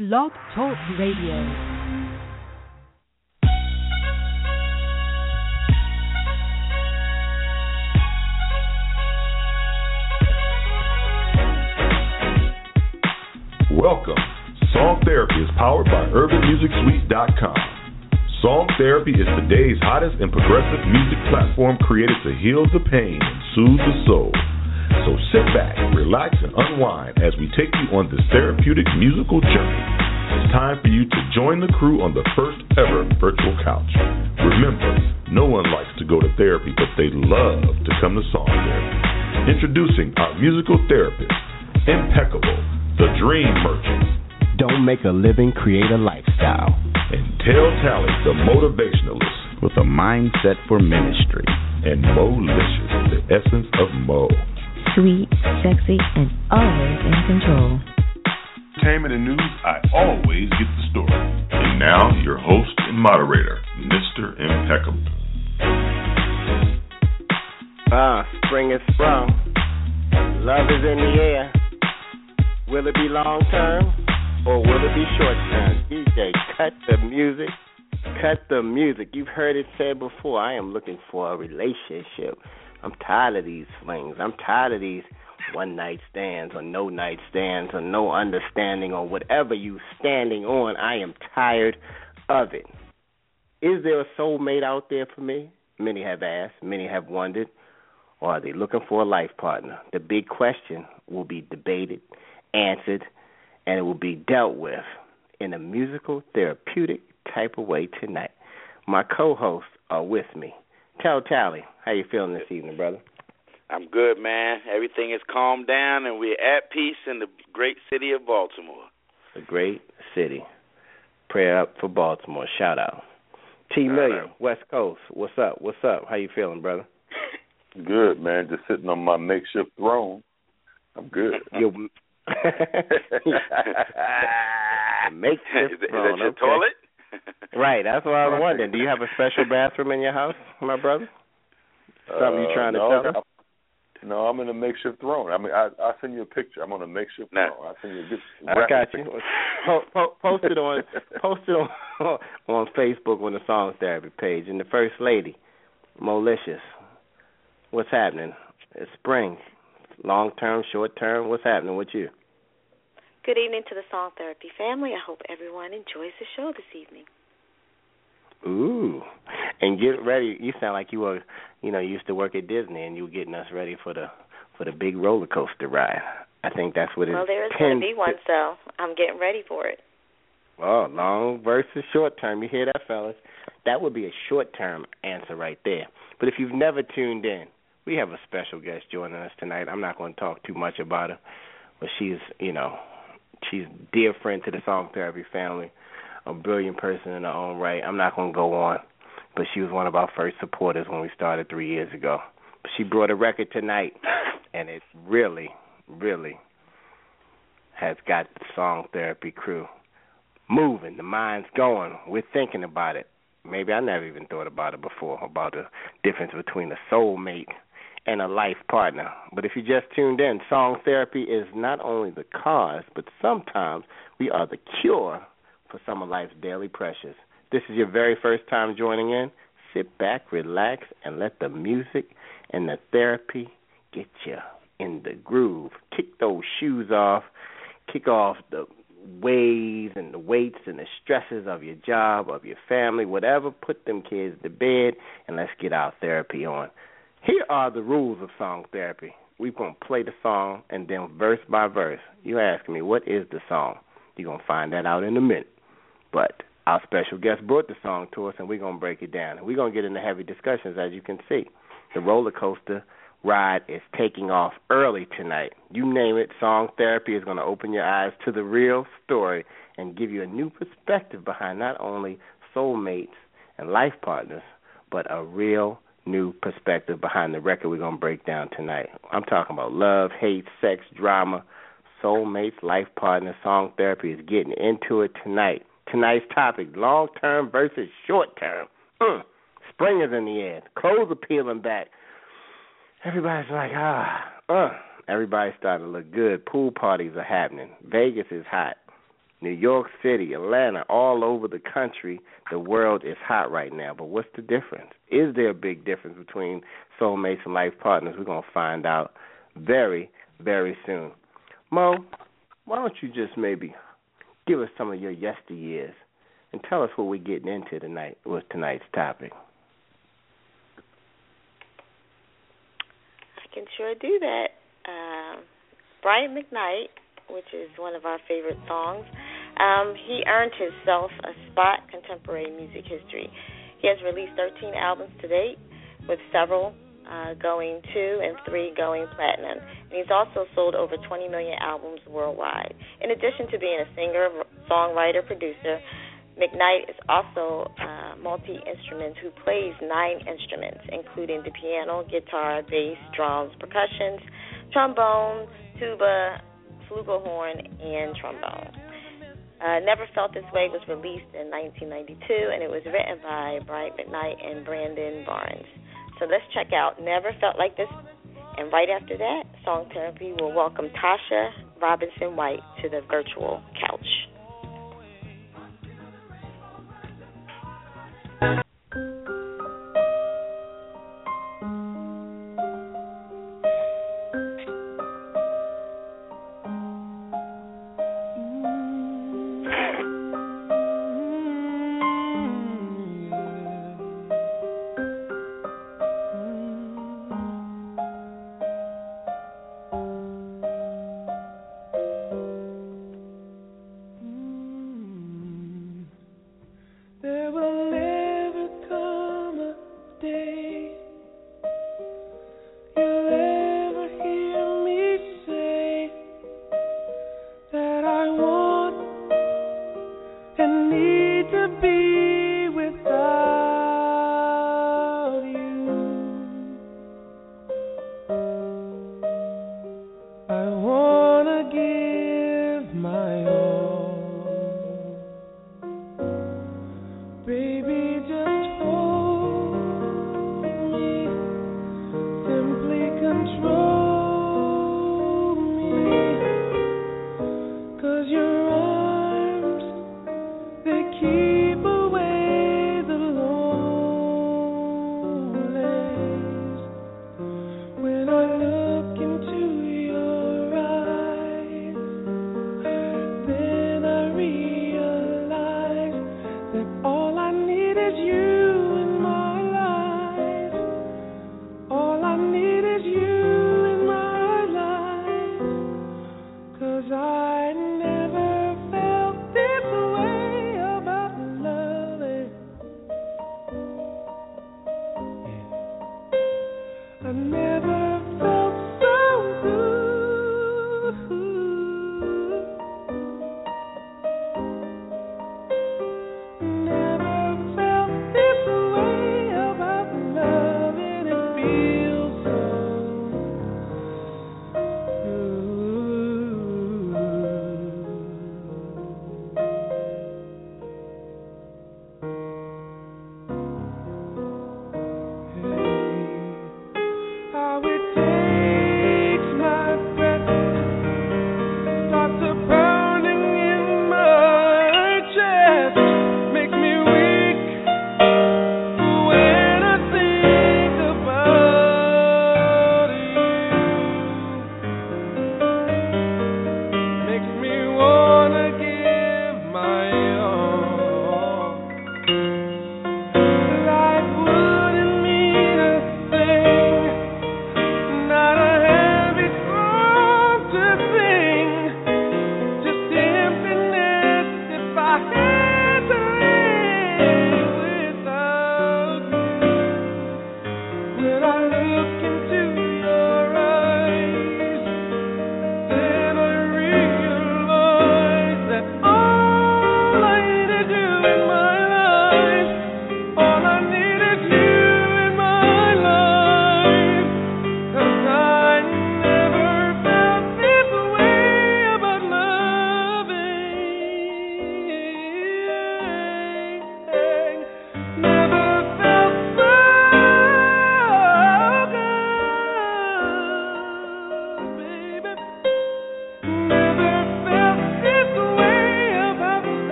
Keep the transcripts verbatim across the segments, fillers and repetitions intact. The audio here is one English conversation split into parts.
Blog Talk Radio. Welcome. Song Therapy is powered by urban music suite dot com. Song Therapy is today's hottest and progressive music platform created to heal the pain and soothe the soul. So sit back, relax, and unwind as we take you on this therapeutic musical journey. It's time for you to join the crew on the first ever virtual couch. Remember, no one likes to go to therapy, but they love to come to Song Therapy. Introducing our musical therapist, Impeccable, the Dream Merchant. Don't make a living, create a lifestyle. And Tell Tally, the motivationalist, with a mindset for ministry. And Mo-licious, the essence of Mo. Sweet, sexy, and always in control. Entertainment and news, I always get the story. And now, your host and moderator, Mister Impeccable. Ah, spring is sprung. Love is in the air. Will it be long term or will it be short term? D J, cut the music. Cut the music. You've heard it said before. I am looking for a relationship. I'm tired of these flings. I'm tired of these one-night stands or no-night stands or no understanding or whatever you standing on. I am tired of it. Is there a soulmate out there for me? Many have asked. Many have wondered. Or are they looking for a life partner? The big question will be debated, answered, and it will be dealt with in a musical, therapeutic type of way tonight. My co-hosts are with me. Tell Tally, how you feeling this evening, brother? I'm good, man. Everything is calmed down, and we're at peace in the great city of Baltimore. The great city. Prayer up for Baltimore. Shout out. T Million, West Coast. What's up? What's up? How you feeling, brother? Good, man. Just sitting on my makeshift throne. I'm good. You makeshift is, it, throne. Is that your okay. toilet? Right, that's what I was wondering. Do you have a special bathroom in your house, my brother? Something uh, you trying to no, tell us? No, I'm in a makeshift throne. I mean, I, I'll send you a picture. I'm on a makeshift nah. throne. I'll send you a good I got you. Po- po- post it on post it on on Facebook on the Song Therapy page. And the First Lady, Mo-licious. What's happening? It's spring. Long term, short term. What's happening with you? Good evening to the Song Therapy family. I hope everyone enjoys the show this evening. Ooh, and get ready. You sound like you were, you know, you used to work at Disney, and you were getting us ready for the for the big roller coaster ride. I think that's what it. Well, there is going to be one, so I'm getting ready for it. Oh, long versus short term. You hear that, fellas? That would be a short term answer right there. But if you've never tuned in, we have a special guest joining us tonight. I'm not going to talk too much about her, but she's, you know. She's a dear friend to the Song Therapy family, a brilliant person in her own right. I'm not going to go on, but she was one of our first supporters when we started three years ago. She brought a record tonight, and it really, really has got the Song Therapy crew moving. The mind's going. We're thinking about it. Maybe I never even thought about it before, about the difference between a soulmate and a life partner. But if you just tuned in, Song Therapy is not only the cause, but sometimes we are the cure for some of life's daily pressures. This is your very first time joining in. Sit back, relax, and let the music and the therapy get you in the groove. Kick those shoes off. Kick off the ways and the weights and the stresses of your job, of your family, whatever. Put them kids to bed, and let's get our therapy on. Here are the rules of Song Therapy. We're going to play the song, and then verse by verse, you ask me, what is the song? You're going to find that out in a minute. But our special guest brought the song to us, and we're going to break it down. We're going to get into heavy discussions, as you can see. The roller coaster ride is taking off early tonight. You name it, Song Therapy is going to open your eyes to the real story and give you a new perspective behind not only soulmates and life partners, but a real new perspective behind the record we're going to break down tonight. I'm talking about love, hate, sex, drama, soulmates, life partners. Song Therapy is getting into it tonight. Tonight's topic, long-term versus short-term. Mm. Spring is in the air. Clothes are peeling back. Everybody's like, ah, uh. Everybody's starting to look good. Pool parties are happening. Vegas is hot. New York City, Atlanta, all over the country, the world is hot right now. But what's the difference? Is there a big difference between soulmates and life partners? We're going to find out very, very soon. Mo, why don't you just maybe give us some of your yesteryears and tell us what we're getting into tonight with tonight's topic. I can sure do that. Uh, Brian McKnight, which is one of our favorite songs, um, he earned himself a spot in contemporary music history. He has released thirteen albums to date, with several uh, going two and three going platinum. And he's also sold over twenty million albums worldwide. In addition to being a singer, songwriter, producer, McKnight is also uh, multi-instrument who plays nine instruments, including the piano, guitar, bass, drums, percussions, trombone, tuba, flugelhorn, and trombone. Uh, Never Felt This Way was released in nineteen ninety-two, and it was written by Brian McKnight and Brandon Barnes. So let's check out Never Felt Like This, and right after that, Song Therapy will welcome Tasha Robinson White to the virtual couch.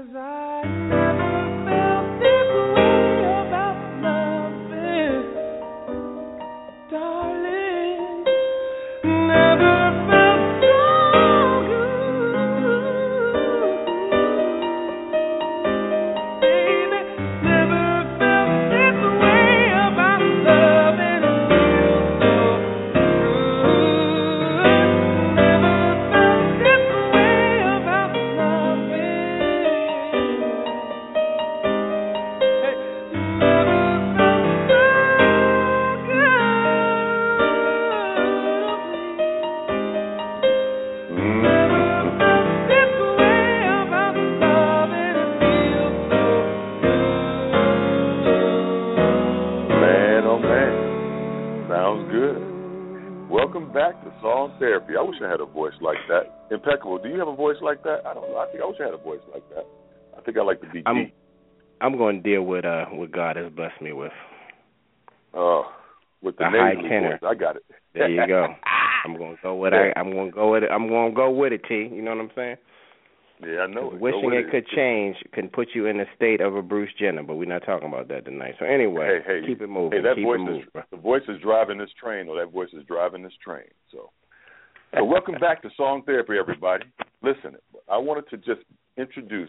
I wish I had a voice like that. Impeccable. Do you have a voice like that? I don't know. I think I wish I had a voice like that. I think I like to be I'm, deep. I'm going to deal with uh, what God has blessed me with. Oh, uh, with the, the high tenor. Voice. I got it. There you go. I'm going to go with it. I'm going to go with it. I'm going to go with it, T. You know what I'm saying? Yeah, I know. Wishing it, it could change can put you in the state of a Bruce Jenner, but we're not talking about that tonight. So anyway, hey, hey, keep it moving. Hey, that keep voice it moving, is bro. The voice is driving this train, or that voice is driving this train. So. So welcome back to Song Therapy, everybody. Listen, I wanted to just introduce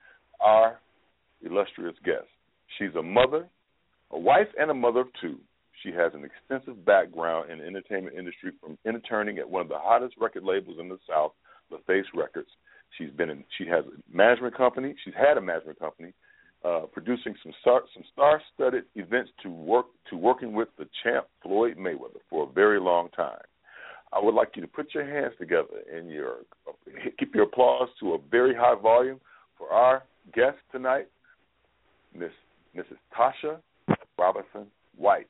our illustrious guest. She's a mother, a wife, and a mother of two. She has an extensive background in the entertainment industry, from interning at one of the hottest record labels in the South, LaFace Records. She's been in. She has a management company. She's had a management company, uh, producing some star, some star-studded events to work to working with the champ Floyd Mayweather for a very long time. I would like you to put your hands together and your keep your applause to a very high volume for our guest tonight, Miss Missus Tasha Robinson White.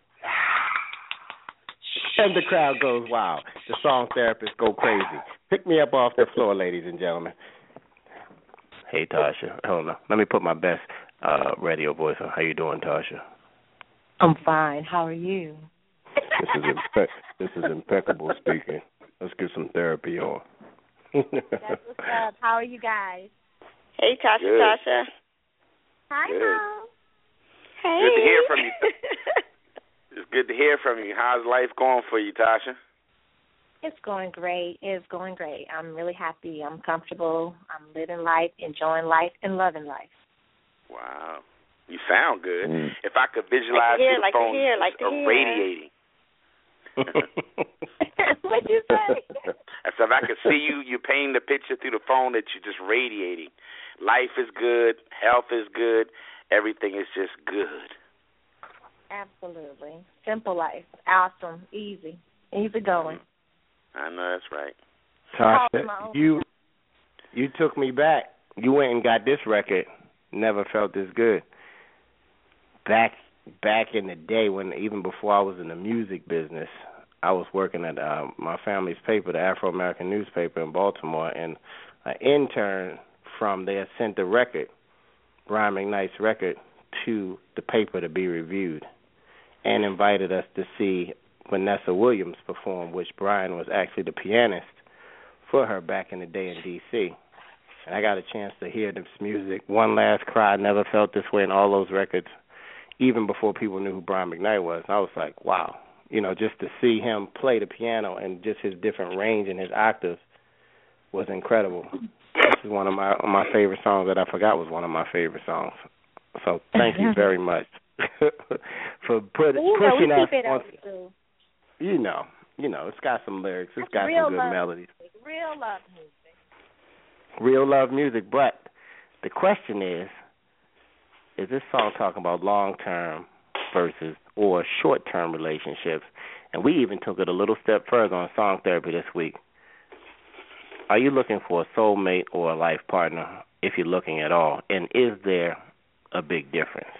And the crowd goes wild. The song therapists go crazy. Pick me up off the floor, ladies and gentlemen. Hey, Tasha. Hold on. Let me put my best uh, radio voice on. How you doing, Tasha? I'm fine. How are you? This is impe- this is impeccable speaking. Let's get some therapy on. That's what's up. How are you guys? Hey, Tasha, Good. Tasha. Hi, Good. Mom. Hey. Good to hear from you. It's good to hear from you. How's life going for you, Tasha? It's going great. It's going great. I'm really happy. I'm comfortable. I'm living life, enjoying life, and loving life. Wow. You sound good. Mm. If I could visualize like to hear, you the like phone to hear, like to irradiating. What'd you say? I said, if I could see you, you painting the picture through the phone that you're just radiating. Life is good. Health is good. Everything is just good. Absolutely. Simple life. Awesome. Easy. Easy going. I know that's right. Tasha, you you took me back. You went and got this record. Never felt this good. Back back in the day, when even before I was in the music business, I was working at uh, my family's paper, the Afro-American newspaper in Baltimore, and an intern from there sent the record, Brian McKnight's record, to the paper to be reviewed, and invited us to see Vanessa Williams perform, which Brian was actually the pianist for her back in the day in D C And I got a chance to hear this music. One Last Cry, Never Felt This Way, and all those records, even before people knew who Brian McKnight was. I was like, wow. You know, just to see him play the piano and just his different range and his octaves was incredible. This is one of my my favorite songs that I forgot was one of my favorite songs. So thank you very much for put, you pushing know, we us. keep it on, up, you know, you know, it's got some lyrics. It's That's got real some good love melodies. music. Real love music. Real love music. But the question is, is this song talking about long-term versus or short-term relationships? And we even took it a little step further on Song Therapy this week. Are you looking for a soulmate or a life partner, if you're looking at all? And is there a big difference?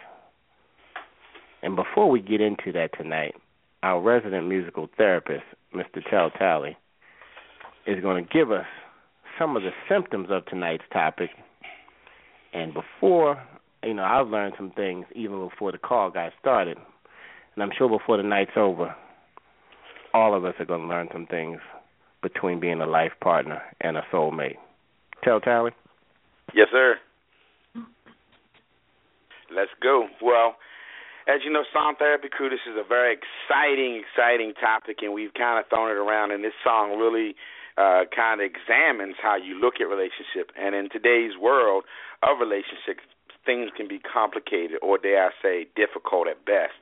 And before we get into that tonight, our resident musical therapist, Mister Tel Talley, is going to give us some of the symptoms of tonight's topic. And before, you know, I've learned some things even before the call got started. And I'm sure before the night's over, all of us are going to learn some things between being a life partner and a soulmate. Tel Talley? Yes, sir. Let's go. Well, as you know, Song Therapy Crew, this is a very exciting, exciting topic, and we've kind of thrown it around, and this song really uh, kind of examines how you look at relationship. And in today's world of relationships, things can be complicated or, dare I say, difficult at best.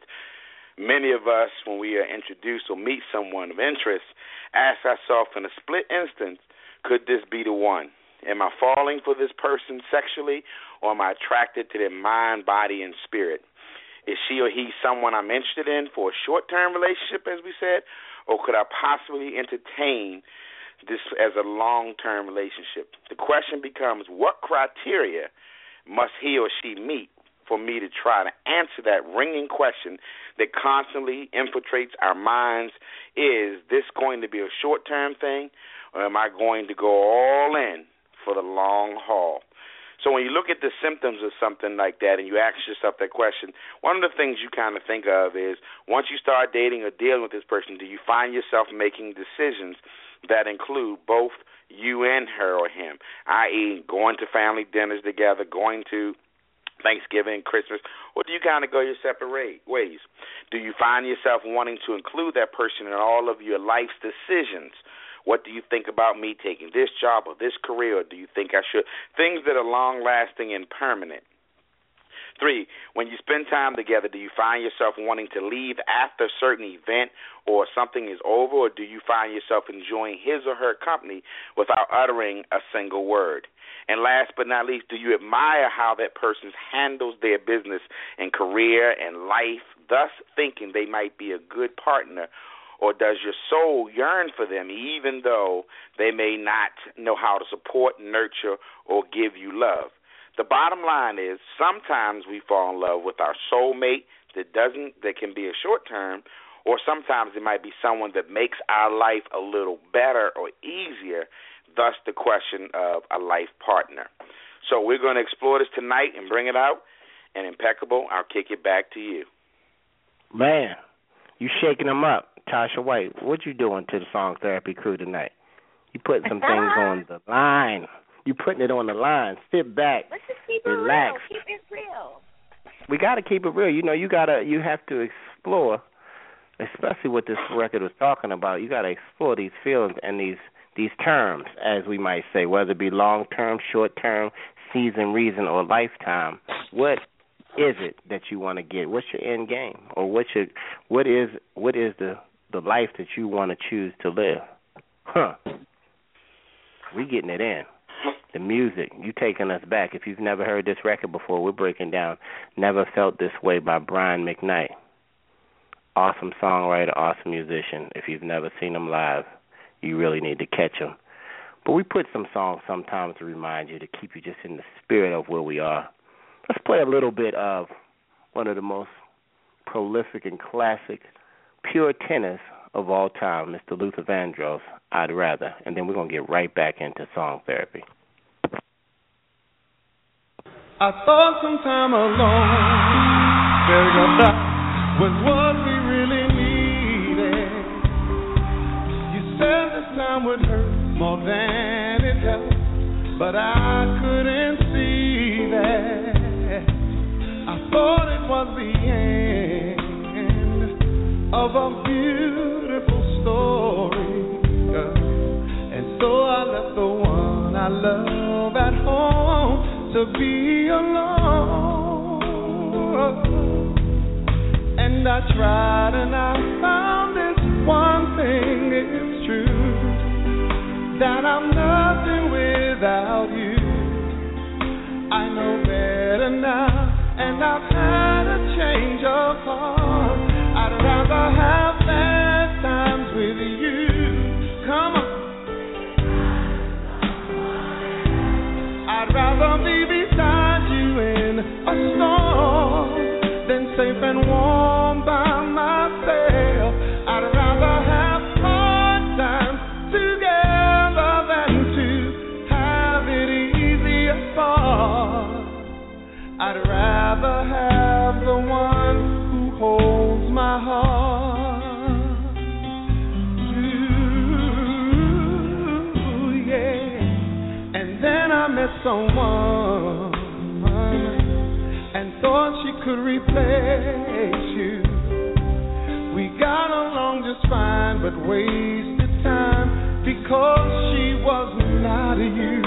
Many of us, when we are introduced or meet someone of interest, ask ourselves in a split instant, could this be the one? Am I falling for this person sexually, or am I attracted to their mind, body, and spirit? Is she or he someone I'm interested in for a short-term relationship, as we said, or could I possibly entertain this as a long-term relationship? The question becomes, what criteria must he or she meet for me to try to answer that ringing question that constantly infiltrates our minds? Is this going to be a short-term thing, or am I going to go all in for the long haul? So when you look at the symptoms of something like that and you ask yourself that question, one of the things you kind of think of is, once you start dating or dealing with this person, do you find yourself making decisions that include both you and her or him, that is going to family dinners together, going to Thanksgiving, Christmas, or do you kind of go your separate ways? Do you find yourself wanting to include that person in all of your life's decisions? What do you think about me taking this job or this career, or do you think I should? Things that are long-lasting and permanent. Three, when you spend time together, do you find yourself wanting to leave after a certain event or something is over, or do you find yourself enjoying his or her company without uttering a single word? And last but not least, do you admire how that person handles their business and career and life, thus thinking they might be a good partner? Or does your soul yearn for them even though they may not know how to support, nurture, or give you love? The bottom line is sometimes we fall in love with our soulmate that doesn't, that can be a short term, or sometimes it might be someone that makes our life a little better or easier, thus the question of a life partner. So we're going to explore this tonight and bring it out. And Impeccable, I'll kick it back to you. Man, you shaking them up. Tasha White, what you doing to the Song Therapy Crew tonight? You putting some things on the line. You putting it on the line. Sit back. Let's just keep it relax. real. Keep it real. We got to keep it real. You know, you gotta, you have to explore, especially what this record was talking about. You got to explore these feelings and these these terms, as we might say, whether it be long term, short term, season, reason, or lifetime. What is it that you want to get? What's your end game, or what your what is what is the the life that you want to choose to live? Huh. We getting it in. The music, you taking us back. If you've never heard this record before, we're breaking down Never Felt This Way by Brian McKnight. Awesome songwriter, awesome musician. If you've never seen him live, you really need to catch him. But we put some songs sometimes to remind you, to keep you just in the spirit of where we are. Let's play a little bit of one of the most prolific and classic pure tenors of all time, Mister Luther Vandross, I'd Rather. And then we're going to get right back into Song Therapy. I thought some time alone, figured that was what we really needed. You said this time would hurt more than it does, but I couldn't see that. I thought it was the end of a beautiful story, and so I left the one I love at home to be alone. And I tried and I found this one thing is true, that I'm nothing without you. I know better now, and I've had a change of heart. I'd rather have bad times with you. Come on. I'd rather be beside you in a storm than safe and warm by myself. I'd rather have hard times together than to have it easy apart. I'd rather have the one who holds my heart. Ooh, yeah. And then I met someone and thought she could replace you. We got along just fine, but wasted time because she was not you.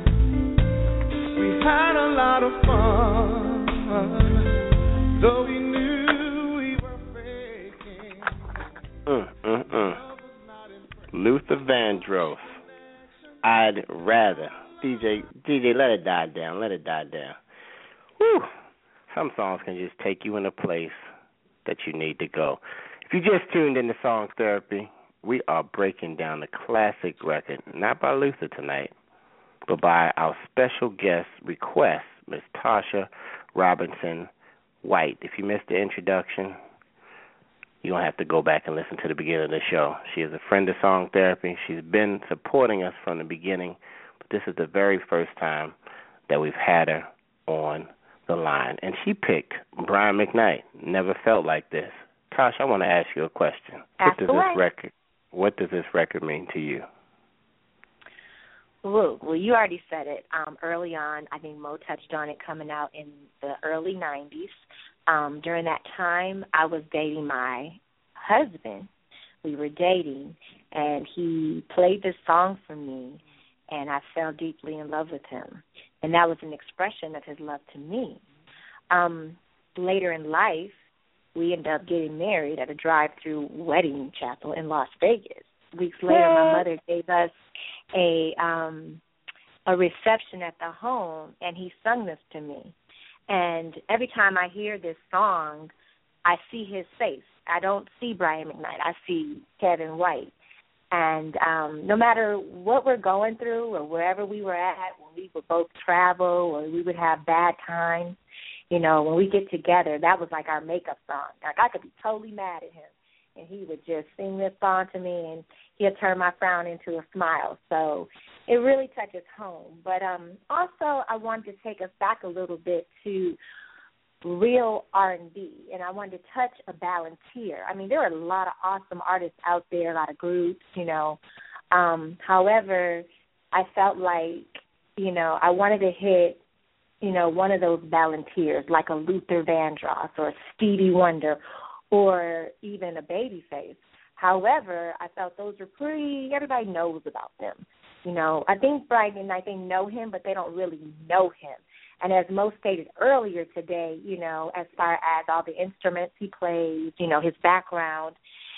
We had a lot of fun, though we knew we were faking. Mm, mm, mm. Luther Vandross. I'd rather. D J, D J, let it die down. Let it die down. Whew. Some songs can just take you in a place that you need to go. If you just tuned into Song Therapy, we are breaking down the classic record, not by Luther tonight, but by our special guest request, Miss Tasha Robinson White. If you missed the introduction, you're going to have to go back and listen to the beginning of the show. She is a friend of Song Therapy. She's been supporting us from the beginning, but this is the very first time that we've had her on the line. And she picked Brian McKnight, Never Felt Like This. Tosh, I want to ask you a question. What does this record what does this record mean to you? Well, well, you already said it um, early on. I think Mo touched on it, coming out in the early nineties. Um, during that time, I was dating my husband. We were dating, and he played this song for me, and I fell deeply in love with him. And that was an expression of his love to me. Um, later in life, we ended up getting married at a drive-through wedding chapel in Las Vegas. Weeks later, my mother gave us a um, a reception at the home, and he sung this to me. And every time I hear this song, I see his face. I don't see Brian McKnight. I see Kevin White. And um, no matter what we're going through or wherever we were at, when we would both travel or we would have bad times, you know, when we get together, that was like our makeup song. Like, I could be totally mad at him, and he would just sing this song to me, and he'd turn my frown into a smile. So it really touches home. But um, also, I wanted to take us back a little bit to real R and B, and I wanted to touch a Ballantier. I mean, there are a lot of awesome artists out there, a lot of groups, you know. Um, however, I felt like, you know, I wanted to hit, you know, one of those Ballantiers, like a Luther Vandross or a Stevie Wonder or even a Babyface. However, I felt those were pretty, everybody knows about them. You know, I think Brian and I, they know him, but they don't really know him. And as Mo stated earlier today, you know, as far as all the instruments he plays, you know, his background,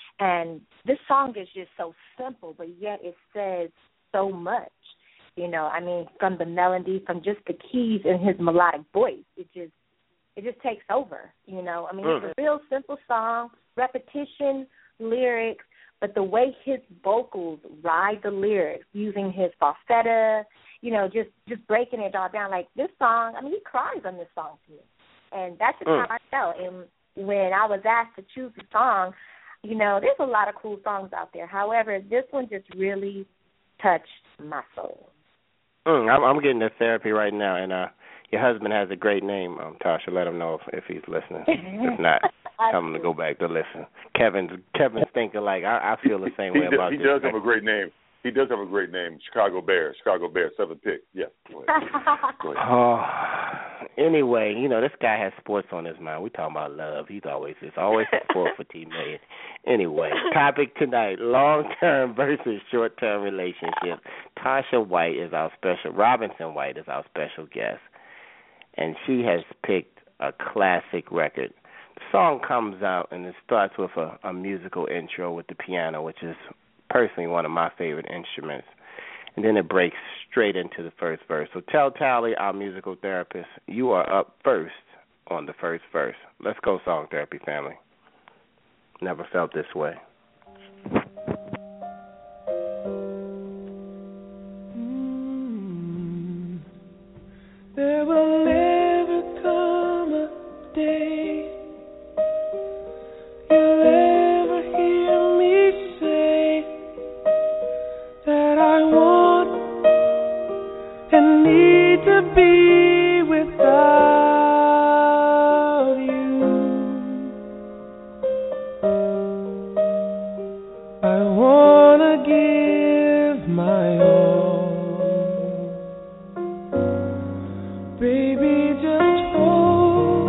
and this song is just so simple, but yet it says so much. You know, I mean, from the melody, from just the keys in his melodic voice, it just it just takes over, you know. I mean, mm. It's a real simple song, repetition, lyrics, but the way his vocals ride the lyrics, using his falsetto, you know, just, just breaking it all down. Like this song, I mean, he cries on this song to me. And that's just mm. how I felt. And when I was asked to choose a song, you know, there's a lot of cool songs out there. However, this one just really touched my soul. Mm, I'm, I'm getting the therapy right now, and uh, your husband has a great name, um, Tasha. Let him know if, if he's listening. If not, tell him to go back to listen. Kevin's Kevin's thinking like I, I feel the same way he about does, this. He does have a great name. He does have a great name, Chicago Bears. Chicago Bears, seventh pick. Yeah. Go ahead. Go ahead. Oh, anyway, you know, this guy has sports on his mind. We talking about love. He's always it's always sport for T Million. Anyway, topic tonight: long-term versus short-term relationships. Tasha White is our special. Robinson White is our special guest, and she has picked a classic record. The song comes out and it starts with a, a musical intro with the piano, which is personally one of my favorite instruments. And then it breaks straight into the first verse. So tell Tally, our musical therapist, you are up first on the first verse. Let's go, Song Therapy family. Never felt this way. Mm. There will never come a day you'll ever hear me say that I want and need to be without you. I want to give my all. Baby, just hold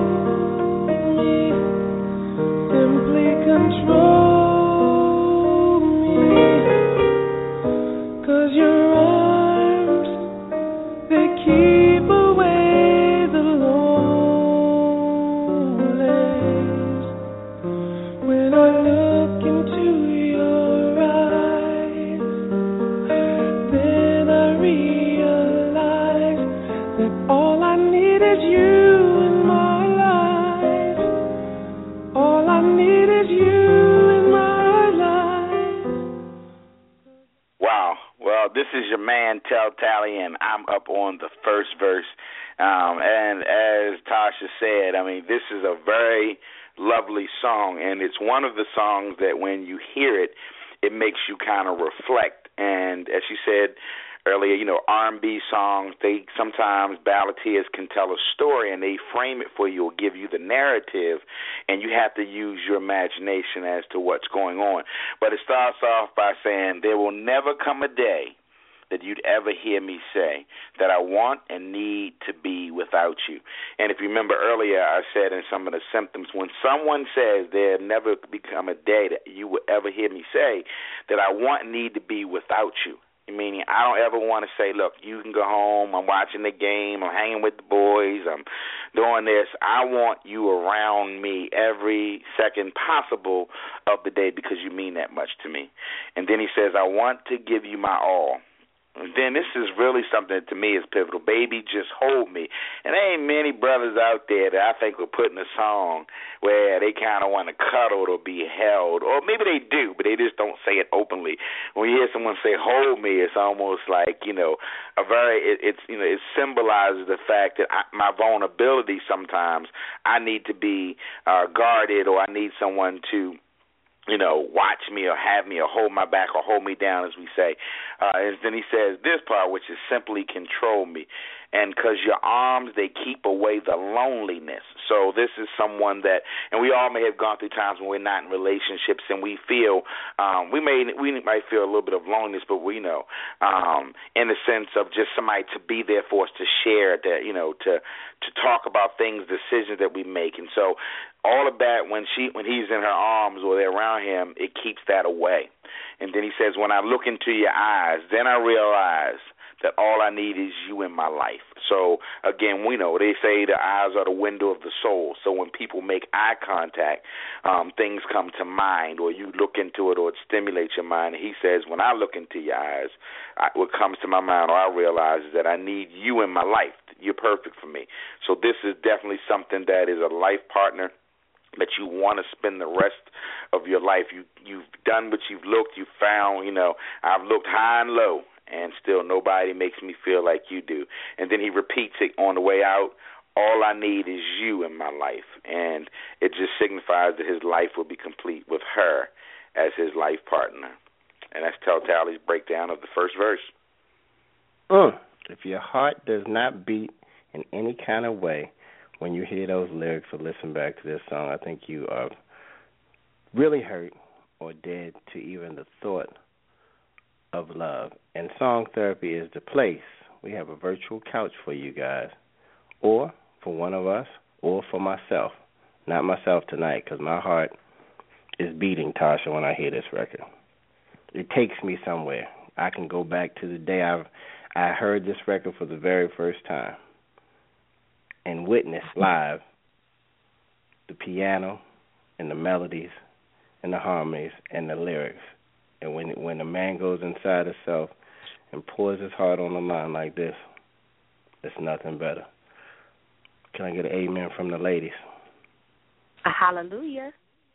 Wow. Well, this is your man, Tel Tally, and I'm up on the first verse. Um, and as Tasha said, I mean, this is a very lovely song, and it's one of the songs that when you hear it, it makes you kind of reflect. And as she said earlier, you know, R and B songs, they sometimes balladeers can tell a story and they frame it for you or give you the narrative, and you have to use your imagination as to what's going on. But it starts off by saying, there will never come a day that you'd ever hear me say that I want and need to be without you. And if you remember earlier, I said in some of the symptoms, when someone says there'll never become a day that you will ever hear me say that I want and need to be without you, meaning I don't ever want to say, look, you can go home, I'm watching the game, I'm hanging with the boys, I'm doing this. I want you around me every second possible of the day because you mean that much to me. And then he says, I want to give you my all. And then this is really something that to me is pivotal. Baby, just hold me. And there ain't many brothers out there that I think will put in a song where they kind of want to cuddle or be held. Or maybe they do, but they just don't say it openly. When you hear someone say, hold me, it's almost like, you know, a very, it, it's, you know, it symbolizes the fact that I, my vulnerability sometimes, I need to be uh, guarded, or I need someone to, you know, watch me or have me or hold my back or hold me down, as we say. Uh, and then he says this part, which is simply control me. And because your arms, they keep away the loneliness. So this is someone that, and we all may have gone through times when we're not in relationships and we feel, um, we may we might feel a little bit of loneliness, but we know, um, in the sense of just somebody to be there for us, to share, that, you know, to to talk about things, decisions that we make. And so all of that, when she when he's in her arms or they're around him, it keeps that away. And then he says, when I look into your eyes, then I realize that all I need is you in my life. So, again, we know, they say the eyes are the window of the soul. So when people make eye contact, um, things come to mind, or you look into it, or it stimulates your mind. And he says, when I look into your eyes, I, what comes to my mind, or I realize, is that I need you in my life. You're perfect for me. So this is definitely something that is a life partner that you want to spend the rest of your life. You, you've done what you've looked, you've found, you know, I've looked high and low, and still nobody makes me feel like you do. And then he repeats it on the way out, all I need is you in my life. And it just signifies that his life will be complete with her as his life partner. And that's Tel Tally's breakdown of the first verse. Mm. If your heart does not beat in any kind of way when you hear those lyrics or listen back to this song, I think you are really hurt or dead to even the thought of love. And Song Therapy is the place. We have a virtual couch for you guys, or for one of us, or for myself. Not myself tonight, because my heart is beating, Tasha, when I hear this record. It takes me somewhere. I can go back to the day I've I heard this record for the very first time and witness live the piano and the melodies and the harmonies and the lyrics. And when when a man goes inside himself and pours his heart on the line like this, it's nothing better. Can I get an amen from the ladies? A hallelujah.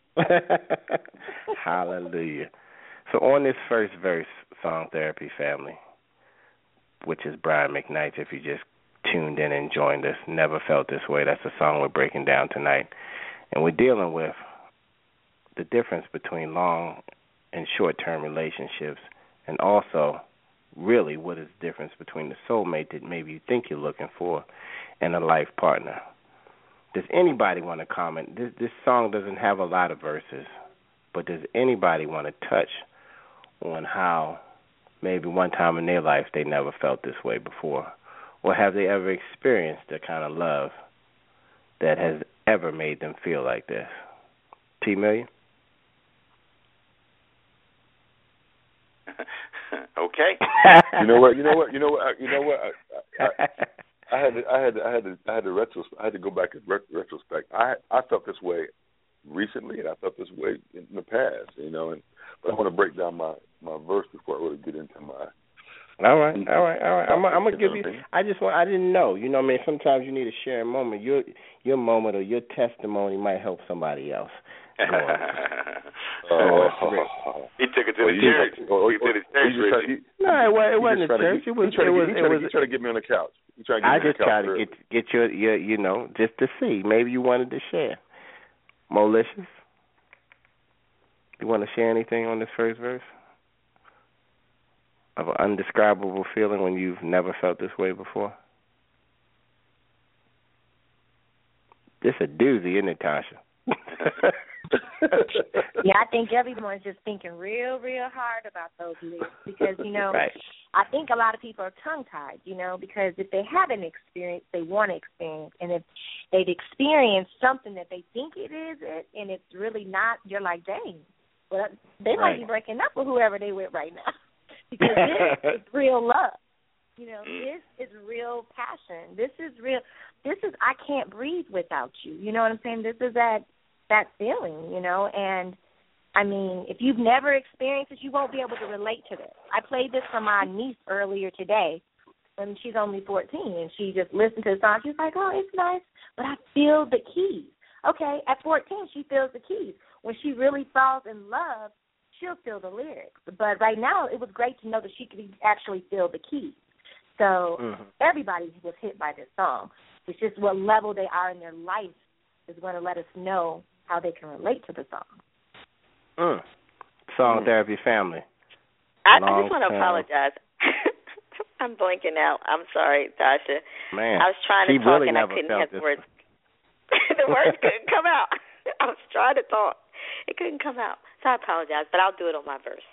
Hallelujah. So on this first verse, Song Therapy family, which is Brian McKnight, if you just tuned in and joined us, Never Felt This Way, that's the song we're breaking down tonight. And we're dealing with the difference between long and short-term relationships, and also really what is the difference between the soulmate that maybe you think you're looking for and a life partner. Does anybody want to comment? This, this song doesn't have a lot of verses, but does anybody want to touch on how maybe one time in their life they never felt this way before? Or have they ever experienced the kind of love that has ever made them feel like this? T Million? Okay. You know what? You know what? You know what? You know what? I, I, I had to, I had to, I had to, I had to retros, I had to go back and ret- retrospect. I I felt this way recently, and I felt this way in the past. You know, and but I want to break down my, my verse before I really get into my. All right, all right, all right. I'm, I'm gonna give you. I just want. I didn't know. You know, what I mean, sometimes you need to share a moment. Your your moment or your testimony might help somebody else. Oh, he took it to oh, the church. Oh, he took it to the church. Try, he, no, it, was, it wasn't a church. Get, it was. He It was. Get, It was. He tried to get me on the couch. He tried to get I me on just the couch tried to get get your, your, you know, just to see. Maybe you wanted to share. Malicious. You want to share anything on this first verse? Of an undescribable feeling when you've never felt this way before? This a doozy, isn't it, Tasha? Yeah, I think everyone's just thinking real, real hard about those lyrics because, you know, right. I think a lot of people are tongue-tied, you know, because if they haven't experienced, they want to experience. And if they've experienced something that they think it is it, and it's really not, you're like, dang, well, they might right. be breaking up with whoever they with right now because this is real love. You know, this is real passion. This is real. This is I can't breathe without you. You know what I'm saying? This is that that feeling, you know. And, I mean, if you've never experienced it, you won't be able to relate to this. I played this for my niece earlier today, and she's only fourteen, and she just listened to the song. She's like, oh, it's nice, but I feel the keys. Okay, at fourteen, she feels the keys. When she really falls in love, she'll feel the lyrics. But right now, it was great to know that she could actually feel the keys. So mm-hmm. everybody was hit by this song. It's just what level they are in their life is going to let us know how they can relate to the song. Mm. Song mm. Therapy family. I, I just want to apologize. I'm blanking out. I'm sorry, Tasha. Man, I was trying to talk really and I couldn't have the words. The words couldn't come out. I was trying to talk. It couldn't come out. So I apologize, but I'll do it on my verse.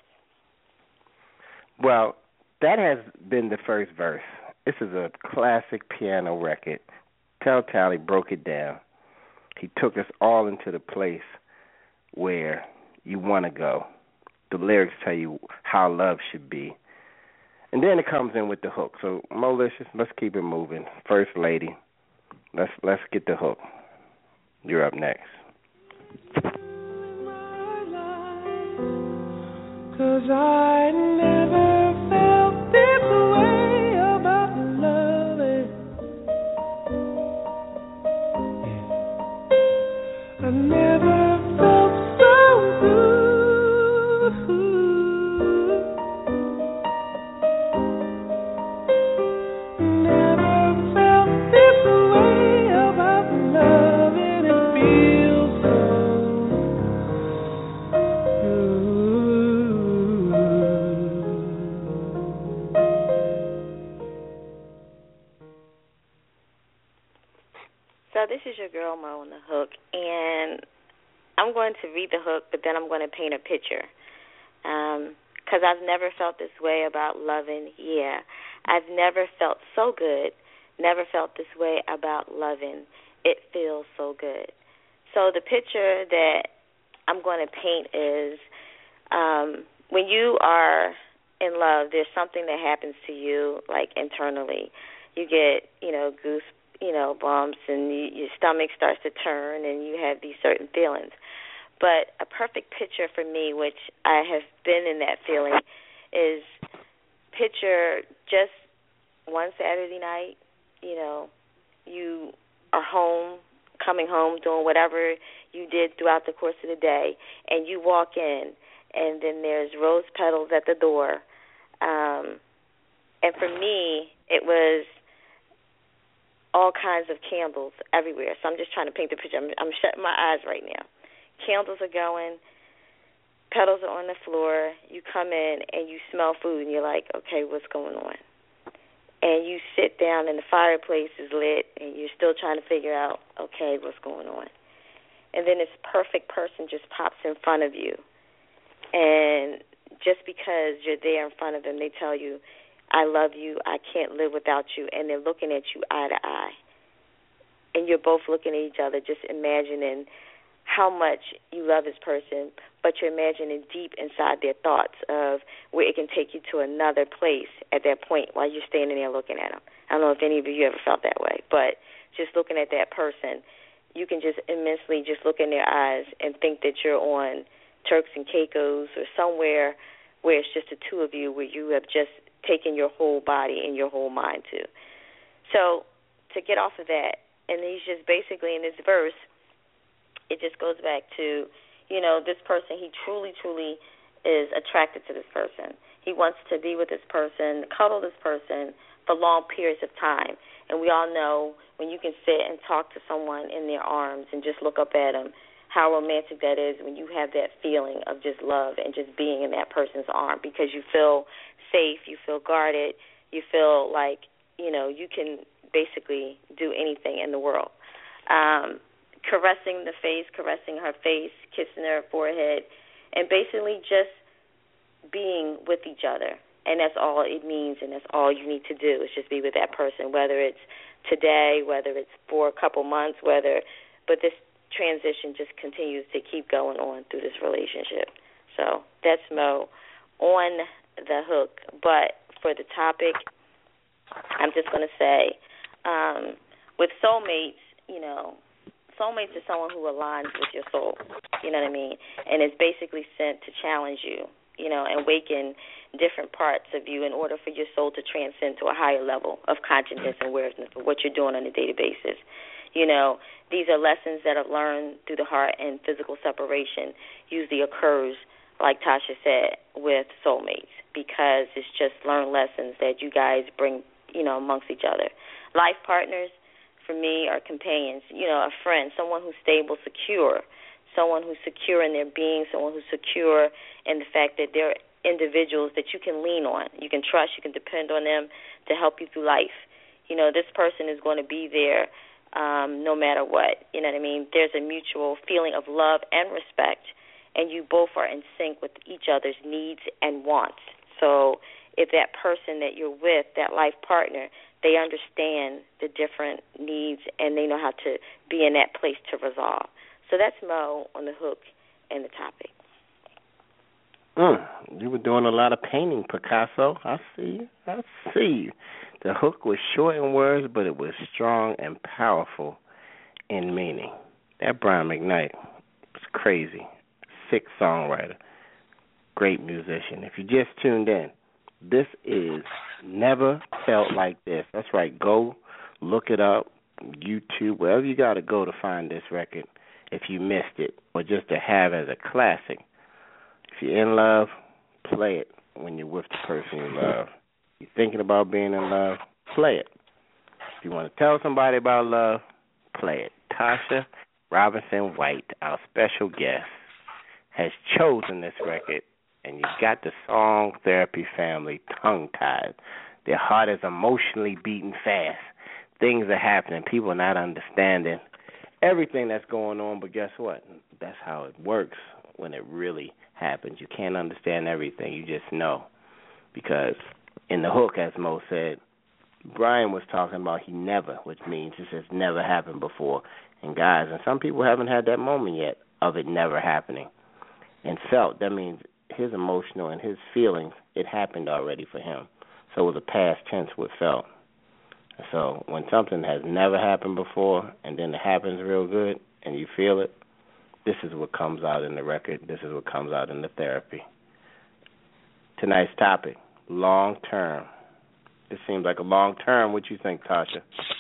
Well, that has been the first verse. This is a classic piano record. Tell Tally broke it down. He took us all into the place where you want to go. The lyrics tell you how love should be. And then it comes in with the hook. So, Malicious, let's keep it moving. First Lady, let's let's get the hook. You're up next. 'Cause I never felt this way about loving. Yeah. I never felt so good. Never felt this way about loving. It feels so So this is your girl Mo on the hook, and I'm going to read the hook, but then I'm going to paint a picture. Because um, I've never felt this way about loving. Yeah, I've never felt so good, never felt this way about loving. It feels so good. So the picture that I'm going to paint is um, when you are in love, there's something that happens to you, like internally. You get, you know, goose, you know, bumps, and you, your stomach starts to turn, and you have these certain feelings. But a perfect picture for me, which I have been in that feeling, is picture just one Saturday night, you know, you are home, coming home, doing whatever you did throughout the course of the day, and you walk in, and then there's rose petals at the door. Um, and for me, it was all kinds of candles everywhere. So I'm just trying to paint the picture. I'm, I'm shutting my eyes right now. Candles are going, petals are on the floor. You come in and you smell food, and you're like, okay, what's going on? And you sit down, and the fireplace is lit, and you're still trying to figure out, okay, what's going on? And then this perfect person just pops in front of you. And just because you're there in front of them, they tell you, I love you, I can't live without you, and they're looking at you eye to eye. And you're both looking at each other, just imagining how much you love this person, but you're imagining deep inside their thoughts of where it can take you to another place at that point while you're standing there looking at them. I don't know if any of you ever felt that way, but just looking at that person, you can just immensely just look in their eyes and think that you're on Turks and Caicos or somewhere where it's just the two of you, where you have just taken your whole body and your whole mind to. So to get off of that, and he's just basically in this verse, it just goes back to, you know, this person, he truly, truly is attracted to this person. He wants to be with this person, cuddle this person for long periods of time. And we all know when you can sit and talk to someone in their arms and just look up at them, how romantic that is when you have that feeling of just love and just being in that person's arm, because you feel safe, you feel guarded, you feel like, you know, you can basically do anything in the world. Um, caressing the face, caressing her face, kissing her forehead, and basically just being with each other. And that's all it means, and that's all you need to do is just be with that person, whether it's today, whether it's for a couple months, whether, but this transition just continues to keep going on through this relationship. So that's Mo on the hook. But for the topic, I'm just going to say, um, with soulmates, you know, soulmates is someone who aligns with your soul, you know what I mean, and is basically sent to challenge you, you know, and awaken different parts of you in order for your soul to transcend to a higher level of consciousness and awareness of what you're doing on a daily basis. You know, these are lessons that are learned through the heart, and physical separation usually occurs, like Tasha said, with soulmates, because it's just learned lessons that you guys bring, you know, amongst each other. Life partners, for me, are companions, you know, a friend, someone who's stable, secure, someone who's secure in their being, someone who's secure in the fact that they're individuals that you can lean on, you can trust, you can depend on them to help you through life. You know, this person is going to be there um, no matter what. You know what I mean? There's a mutual feeling of love and respect, and you both are in sync with each other's needs and wants. So if that person that you're with, that life partner, they understand the different needs and they know how to be in that place to resolve. So that's Mo on the hook and the topic. Mm, you were doing a lot of painting, Picasso. I see you. I see you. The hook was short in words, but it was strong and powerful in meaning. That Brian McKnight was crazy. Sick songwriter. Great musician. If you just tuned in, this is Never Felt Like This. That's right. Go look it up, YouTube, wherever you got to go to find this record if you missed it, or just to have as a classic. If you're in love, play it when you're with the person you love. If you're thinking about being in love, play it. If you want to tell somebody about love, play it. Tasha Robinson White, our special guest, has chosen this record, and you got the Song Therapy family tongue-tied. Their heart is emotionally beating fast. Things are happening. People are not understanding everything that's going on, but guess what? That's how it works when it really happens. You can't understand everything. You just know. Because in the hook, as Mo said, Brian was talking about he never, which means this has never happened before. And guys, and some people haven't had that moment yet of it never happening. And felt, that means his emotional and his feelings, it happened already for him. So it was a past tense with felt. So when something has never happened before and then it happens real good and you feel it, this is what comes out in the record. This is what comes out in the therapy. Tonight's topic, long term. This seems like a long term. What you think, Tasha?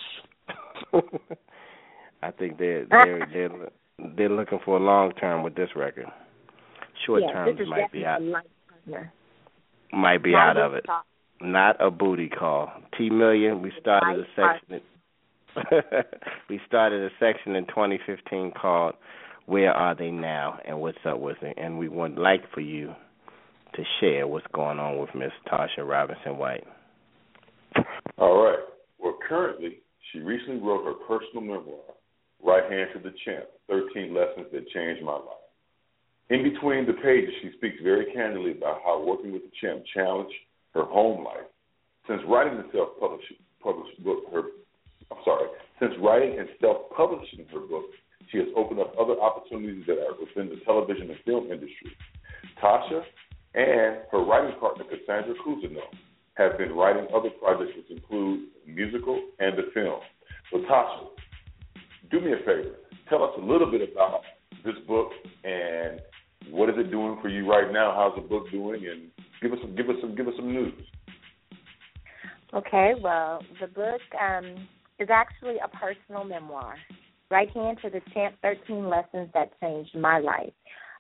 I think they're they're they're they're looking for a long term with this record. Short yeah, terms might be out. Might be Not out of it. Talk. Not a booty call. T Million. We started a section. we started a section in twenty fifteen called "Where Are They Now and What's Up with It?" And we would like for you to share what's going on with Miss Tasha Robinson White. All right. Well, currently, she recently wrote her personal memoir, Right Hand to the Champ, thirteen Lessons That Changed My Life. In between the pages, she speaks very candidly about how working with the champ challenged her home life. Since writing and self-publishing published book, her, I'm sorry, since writing and self-publishing her book, she has opened up other opportunities that are within the television and film industry. Tasha and her writing partner, Cassandra Cousineau, have been writing other projects which include the musical and the film. So, Tasha, do me a favor. Tell us a little bit about this book and what is it doing for you right now? How's the book doing? And give us some, give us some, give us some news. Okay. Well, the book um, is actually a personal memoir. Right Hand to the Champ: thirteen Lessons That Changed My Life.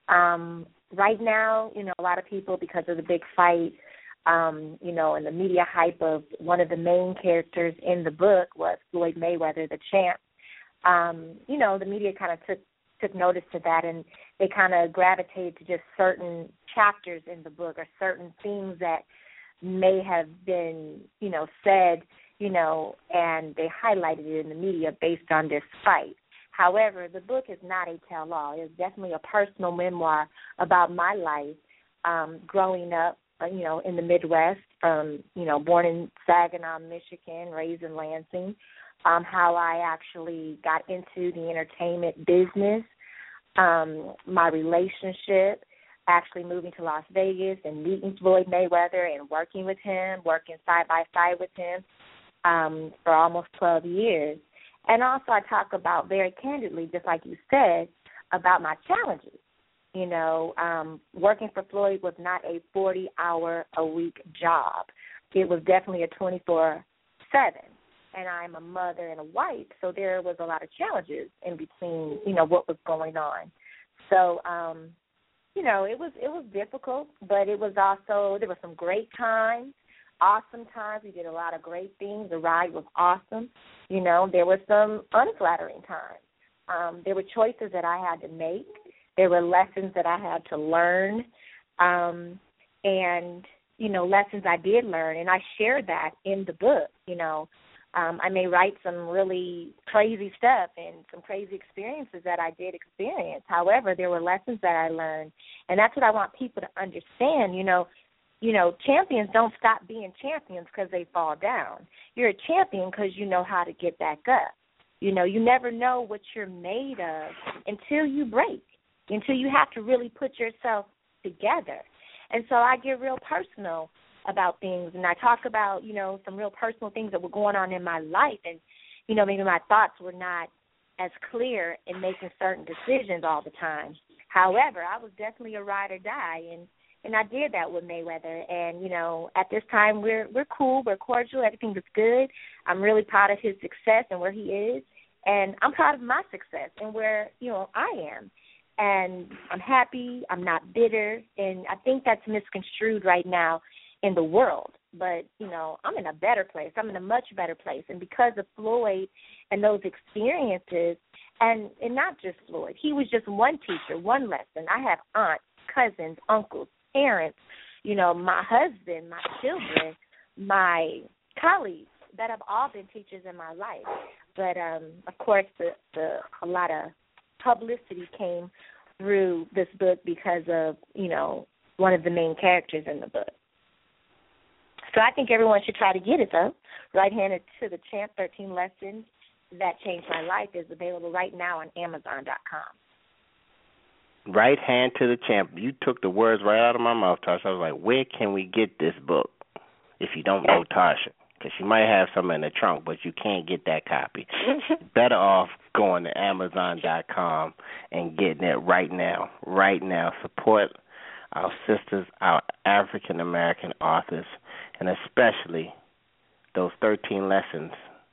Um, right now, you know, a lot of people, because of the big fight, um, you know, and the media hype of one of the main characters in the book was Floyd Mayweather, the champ. Um, you know, the media kind of took took notice to that, and they kind of gravitated to just certain chapters in the book or certain things that may have been, you know, said, you know, and they highlighted it in the media based on this fight. However, the book is not a tell-all. It's definitely a personal memoir about my life um, growing up, uh, you know, in the Midwest, from, you know, born in Saginaw, Michigan, raised in Lansing, um, how I actually got into the entertainment business, um, my relationship, actually moving to Las Vegas and meeting Floyd Mayweather and working with him, working side by side with him um, for almost twelve years. And also I talk about very candidly, just like you said, about my challenges. You know, um, working for Floyd was not a forty-hour-a-week job. It was definitely a twenty-four seven. And I'm a mother and a wife, so there was a lot of challenges in between, you know, what was going on. So, um, you know, it was it was difficult, but it was also, there were some great times, awesome times. We did a lot of great things. The ride was awesome. You know, there were some unflattering times. Um, there were choices that I had to make. There were lessons that I had to learn. Um, and, you know, lessons I did learn, and I shared that in the book, you know. Um, I may write some really crazy stuff and some crazy experiences that I did experience. However, there were lessons that I learned, and that's what I want people to understand. You know, you know, champions don't stop being champions because they fall down. You're a champion because you know how to get back up. You know, you never know what you're made of until you break, until you have to really put yourself together. And so I get real personal about things, and I talk about, you know, some real personal things that were going on in my life, and, you know, maybe my thoughts were not as clear in making certain decisions all the time. However, I was definitely a ride or die, and, and I did that with Mayweather, and, you know, at this time we're we're cool, we're cordial, everything is good. I'm really proud of his success and where he is, and I'm proud of my success and where, you know, I am. And I'm happy, I'm not bitter, and I think that's misconstrued right now in the world. But, you know, I'm in a better place. I'm in a much better place. And because of Floyd and those experiences, and, and not just Floyd, he was just one teacher, one lesson. I have aunts, cousins, uncles, parents, you know, my husband, my children, my colleagues that have all been teachers in my life. But, um, of course, the, the a lot of publicity came through this book because of, you know, one of the main characters in the book. So I think everyone should try to get it, though. Right Handed to the Champ, thirteen Lessons That Changed My Life is available right now on Amazon dot com. Right Hand to the Champ. You took the words right out of my mouth, Tasha. I was like, where can we get this book if you don't know Tasha? Because she might have some in the trunk, but you can't get that copy. Better off going to Amazon dot com and getting it right now. Right now. Support our sisters, our African-American authors, and especially those thirteen lessons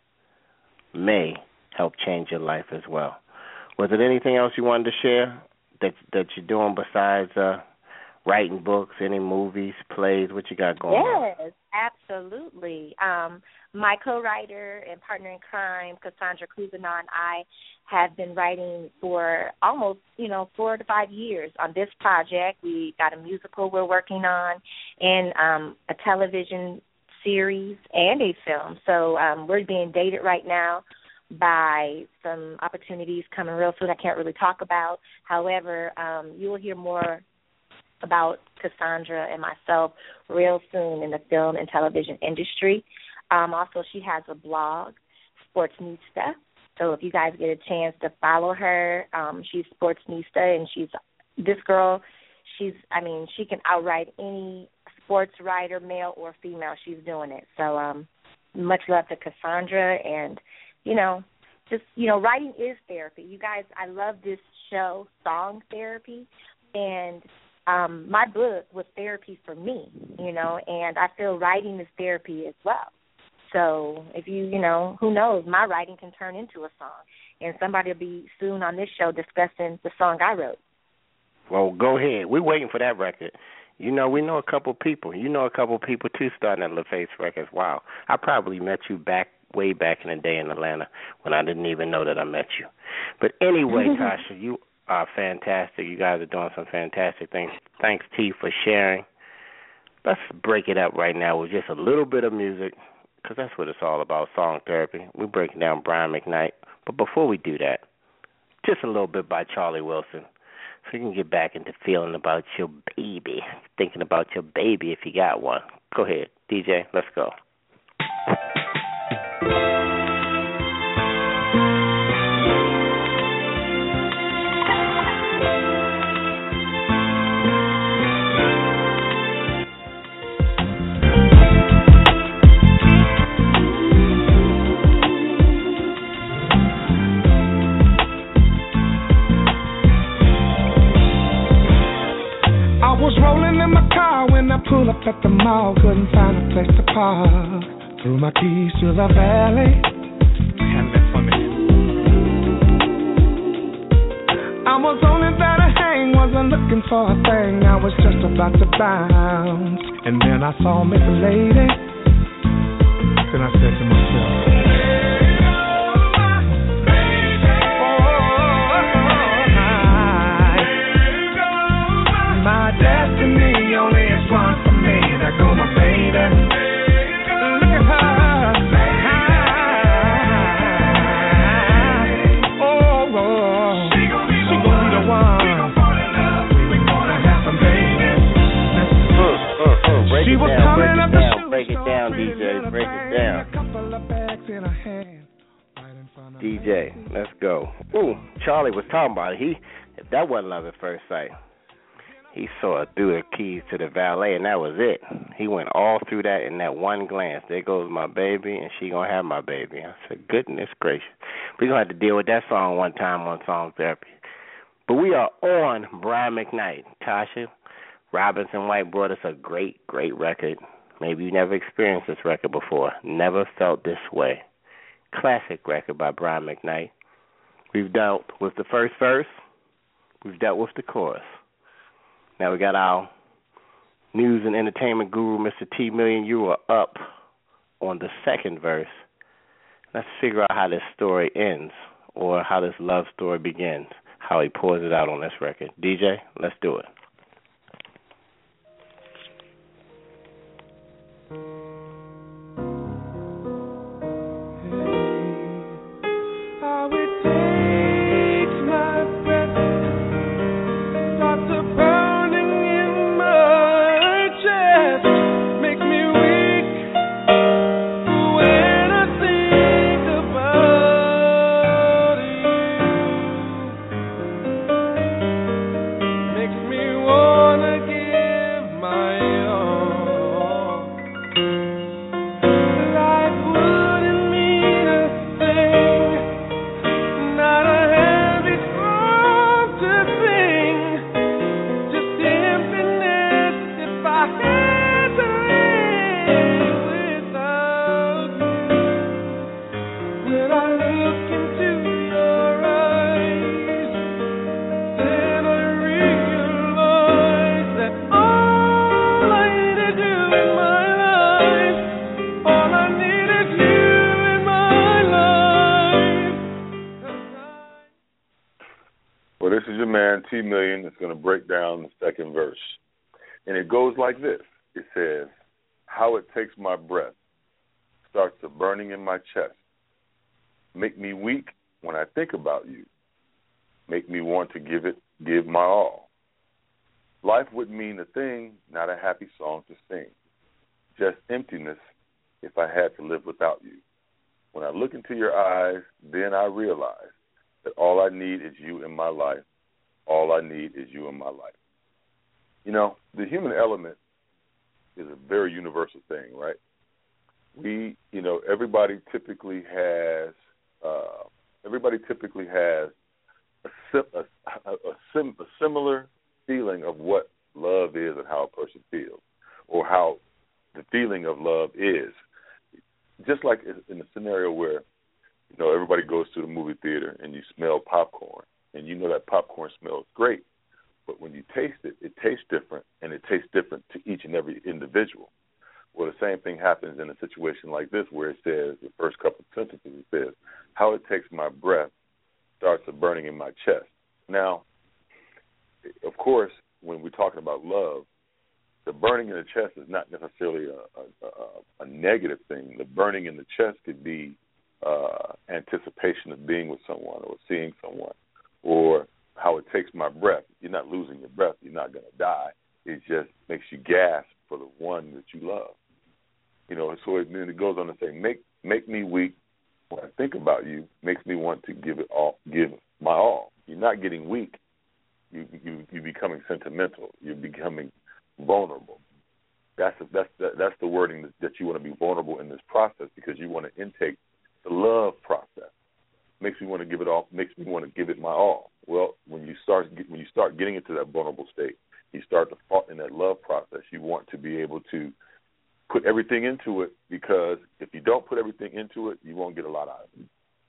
may help change your life as well. Was there anything else you wanted to share that that you're doing besides uh, writing books, any movies, plays? What you got going yes, on? Yes, absolutely. Um, my co-writer and partner in crime, Cassandra Kuzana, and I have been writing for almost, you know, four to five years on this project. We got a musical we're working on and um, a television series and a film. So um, we're being dated right now by some opportunities coming real soon I can't really talk about. However, um, you will hear more about Cassandra and myself real soon in the film and television industry. Um, also, she has a blog, Sportsnista. So if you guys get a chance to follow her, um, she's Sportsnista, and she's this girl. She's, I mean, she can outright any sports writer, male or female. She's doing it. So um, much love to Cassandra, and you know, just you know, writing is therapy. You guys, I love this show, Song Therapy, and um, my book was therapy for me. You know, and I feel writing is therapy as well. So if you, you know, who knows, my writing can turn into a song. And somebody will be soon on this show discussing the song I wrote. Well, go ahead. We're waiting for that record. You know, we know a couple people. You know a couple people, too, starting at LaFace Records. Wow. I probably met you back way back in the day in Atlanta when I didn't even know that I met you. But anyway, Tasha, you are fantastic. You guys are doing some fantastic things. Thanks, T, for sharing. Let's break it up right now with just a little bit of music, because that's what it's all about, song therapy. We're breaking down Brian McKnight. But before we do that, just a little bit by Charlie Wilson, so you can get back into feeling about your baby, thinking about your baby if you got one. Go ahead, D J, let's go. I pulled up at the mall, couldn't find a place to park. Threw my keys to the valet. Handle that for me. I was on it that I hang, wasn't looking for a thing. I was just about to bounce, and then I saw Miss Lady. Then I said to myself, my destiny only is one for me. There go my baby. Look at her. Oh, oh. She gon' be the one. We gon' fall in love. We gonna have some babies. Uh, uh, uh. Break She it was down, coming break up it the down, shoe break it store, down, D pretty J, little break it thing, down. a couple of bags in her hand. Right in front of D J, let's go. Ooh, Charlie was talking about it. He, that wasn't love at first sight. He saw her through the keys to the valet, and that was it. He went all through that in that one glance. There goes my baby, and she going to have my baby. I said, goodness gracious. We're going to have to deal with that song one time on Song Therapy. But we are on Brian McKnight. Tasha, Robinson White brought us a great, great record. Maybe you never experienced this record before. Never Felt This Way. Classic record by Brian McKnight. We've dealt with the first verse. We've dealt with the chorus. Now we got our news and entertainment guru, Mister T Million. You are up on the second verse. Let's figure out how this story ends, or how this love story begins, how he pours it out on this record. D J, let's do it. T Million is going to break down the second verse. And it goes like this. It says, how it takes my breath, starts a burning in my chest. Make me weak when I think about you. Make me want to give it, give my all. Life would mean a thing, not a happy song to sing. Just emptiness if I had to live without you. When I look into your eyes, then I realize that all I need is you in my life. All I need is you in my life. You know, the human element is a very universal thing, right? We, you know, everybody typically has, uh, everybody typically has a, sim- a, a, a, sim- a similar feeling of what love is and how a person feels, or how the feeling of love is. Just like in a scenario where, you know, everybody goes to the movie theater and you smell popcorn, and you know that popcorn smells great, But when you taste it, it tastes different, and it tastes different to each and every individual. Well, the same thing happens in a situation like this where it says, the first couple of sentences, it says, how it takes my breath starts a burning in my chest. Now, of course, when we're talking about love, the burning in the chest is not necessarily a, a, a, a negative thing. The burning in the chest could be uh, anticipation of being with someone or seeing someone, or how it takes my breath. You're not losing your breath. You're not going to die. It just makes you gasp for the one that you love. You know, so it, then it goes on to say, make make me weak when I think about you, makes me want to give it all, give my all. You're not getting weak. You you you're becoming sentimental. You're becoming vulnerable. That's a, that's the, that's the wording that, that you want to be vulnerable in this process, because you want to intake the love process. Makes me want to give it all. Makes me want to give it my all. Well, when you start when you start getting into that vulnerable state, you start to fall in that love process. You want to be able to put everything into it, because if you don't put everything into it, you won't get a lot out of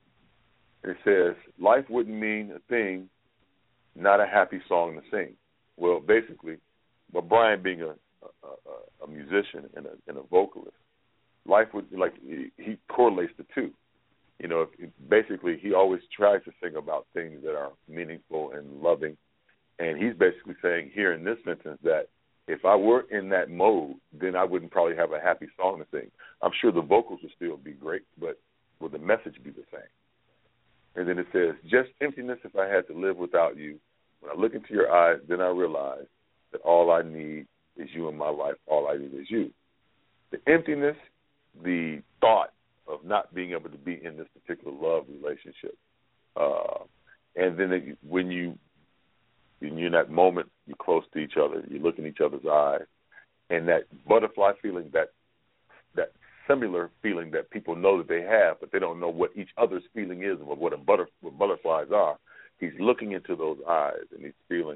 it. It says, life wouldn't mean a thing, not a happy song to sing. Well, basically, but Brian being a, a, a musician and a, and a vocalist, life would, like, he correlates the two. You know, basically, he always tries to sing about things that are meaningful and loving, and he's basically saying here in this sentence that if I were in that mode, then I wouldn't probably have a happy song to sing. I'm sure the vocals would still be great, but would the message be the same? And then it says, just emptiness if I had to live without you. When I look into your eyes, then I realize that all I need is you in my life. All I need is you. The emptiness, the thought of not being able to be in this particular love relationship. Uh, and then it, when you, when you're in that moment, you're close to each other, you look in each other's eyes, and that butterfly feeling, that that similar feeling that people know that they have, but they don't know what each other's feeling is or what a butter, what butterflies are. He's looking into those eyes, and he's feeling,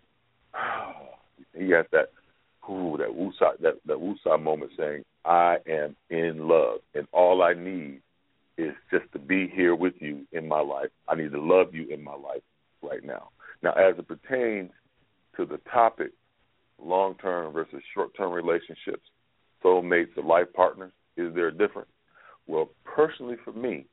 he has that, ooh, that woosah, that, that woosah moment saying, I am in love, and all I need is just to be here with you in my life. I need to love you in my life right now. Now, as it pertains to the topic, long-term versus short-term relationships, soulmates or life partners, is there a difference? Well, personally for me,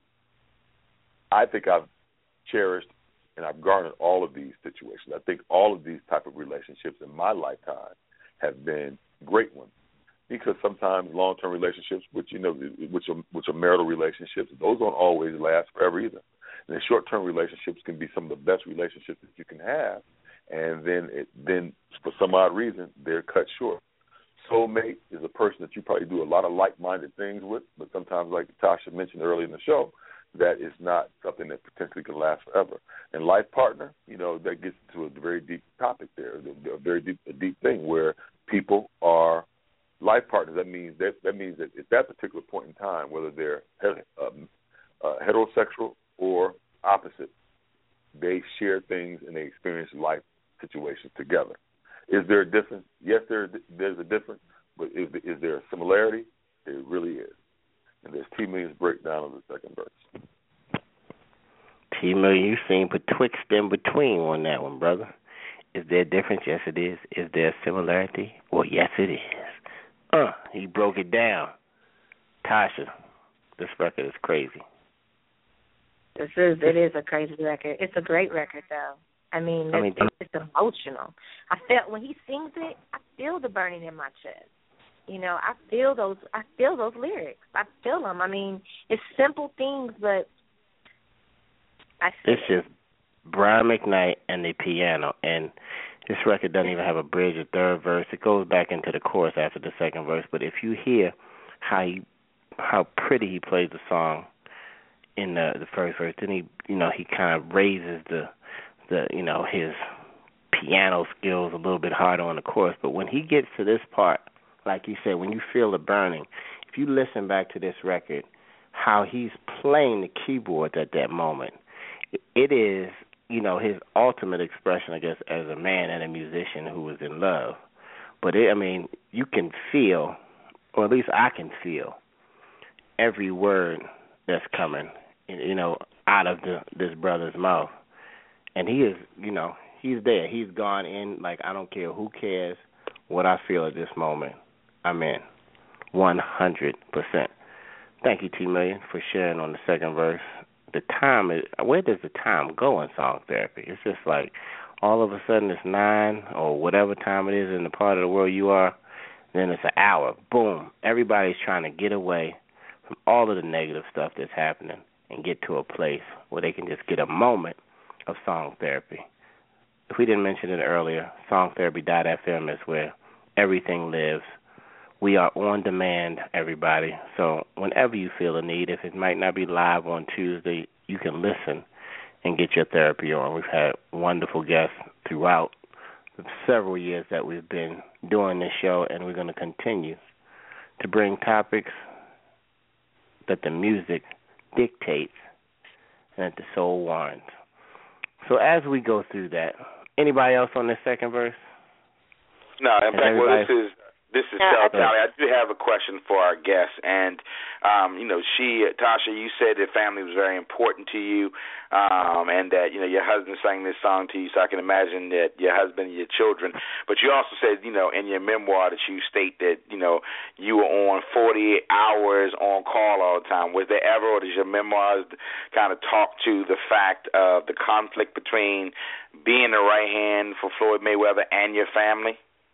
I think I've cherished and I've garnered all of these situations. I think all of these type of relationships in my lifetime have been great ones, because sometimes long-term relationships, which you know, which are, which are marital relationships, those don't always last forever either. And the short-term relationships can be some of the best relationships that you can have, and then it, then for some odd reason they're cut short. Soulmate is a person that you probably do a lot of like-minded things with, but sometimes, like Tasha mentioned earlier in the show, that is not something that potentially can last forever. And life partner, you know, that gets into a very deep topic there, a very deep, a deep thing where people are life partners. That means that that means that at that particular point in time, whether they're um, uh, heterosexual or opposite, they share things and they experience life situations together. Is there a difference? Yes, there there's a difference, but is, is there a similarity? There really is. And there's T Million's breakdown of the second verse. T Million, you seem betwixt and between on that one, brother. Is there a difference? Yes, it is. Is there a similarity? Well, yes, it is. Uh, he broke it down. Tasha, this record is crazy. This is, it is a crazy record. It's a great record, though. I mean, I mean it's, it's emotional. I felt when he sings it, I feel the burning in my chest. You know, I feel those. I feel those lyrics. I feel them. I mean, it's simple things, but I feel it's just Brian McKnight and the piano, and this record doesn't even have a bridge or third verse. It goes back into the chorus after the second verse. But if you hear how he, how pretty he plays the song in the the first verse, then he, you know, he kind of raises the the you know his piano skills a little bit harder on the chorus. But when he gets to this part, like you said, when you feel the burning, if you listen back to this record, how he's playing the keyboards at that moment, it is, you know, his ultimate expression, I guess, as a man and a musician who was in love. But, it, I mean, you can feel, or at least I can feel, every word that's coming, you know, out of the, this brother's mouth. And he is, you know, He's there. He's gone in. Like, I don't care who cares what I feel at this moment. I'm in. one hundred percent. Thank you, T Million, for sharing on the second verse. The time is, where does the time go in song therapy? It's just like all of a sudden it's nine or whatever time it is in the part of the world you are, then it's an hour. Boom. Everybody's trying to get away from all of the negative stuff that's happening and get to a place where they can just get a moment of song therapy. If we didn't mention it earlier, song therapy dot f m is where everything lives. We are on demand, everybody. So whenever you feel a need, if it might not be live on Tuesday, you can listen and get your therapy on. We've had wonderful guests throughout the several years that we've been doing this show, and we're going to continue to bring topics that the music dictates and that the soul warrants. So as we go through that, anybody else on this second verse? No, in fact, well, this is this is Tel Tally. I do have a question for our guest, and um, you know, she, Tasha, you said that family was very important to you, um, and that you know your husband sang this song to you. So I can imagine that your husband and your children. But you also said, you know, in your memoir that you state that you know you were on forty-eight hours on call all the time. Was there ever, or does your memoirs kind of talk to the fact of the conflict between being the right hand for Floyd Mayweather and your family?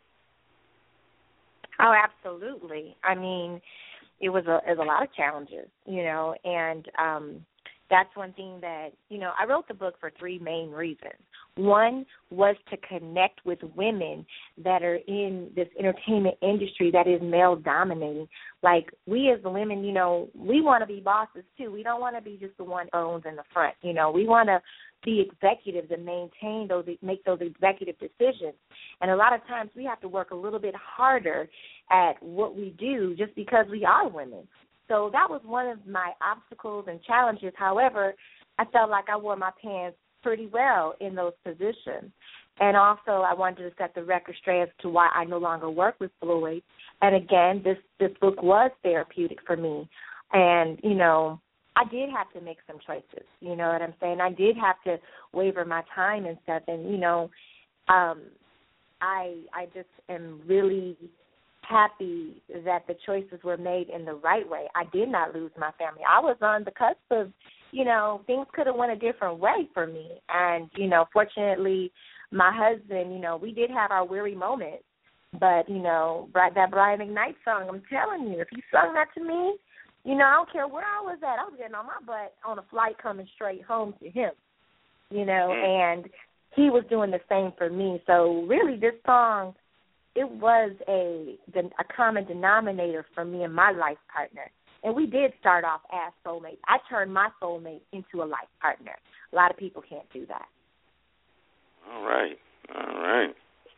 Oh, absolutely. I mean, it was a, it was a lot of challenges, you know, and um, that's one thing that, you know, I wrote the book for three main reasons. One was to connect with women that are in this entertainment industry that is male-dominating. Like, we as the women, you know, we want to be bosses, too. We don't want to be just the one who owns in the front, you know. We want to be executives and maintain those, make those executive decisions. And a lot of times we have to work a little bit harder at what we do just because we are women. So that was one of my obstacles and challenges. However, I felt like I wore my pants pretty well in those positions. And also I wanted to set the record straight as to why I no longer work with Floyd. And again, this, this book was therapeutic for me. And, you know, I did have to make some choices, you know what I'm saying? I did have to waver my time and stuff. And, you know, um, I I just am really happy that the choices were made in the right way. I did not lose my family. I was on the cusp of, you know, things could have went a different way for me. And, you know, fortunately, my husband, you know, we did have our weary moments. But, you know, that Brian McKnight song, I'm telling you, if he sung that to me, you know, I don't care where I was at. I was getting on my butt on a flight coming straight home to him, you know, and he was doing the same for me. So really this song, it was a a common denominator for me and my life partner. And we did start off as soulmates. I turned my soulmate into a life partner. A lot of people can't do that. All right. All right.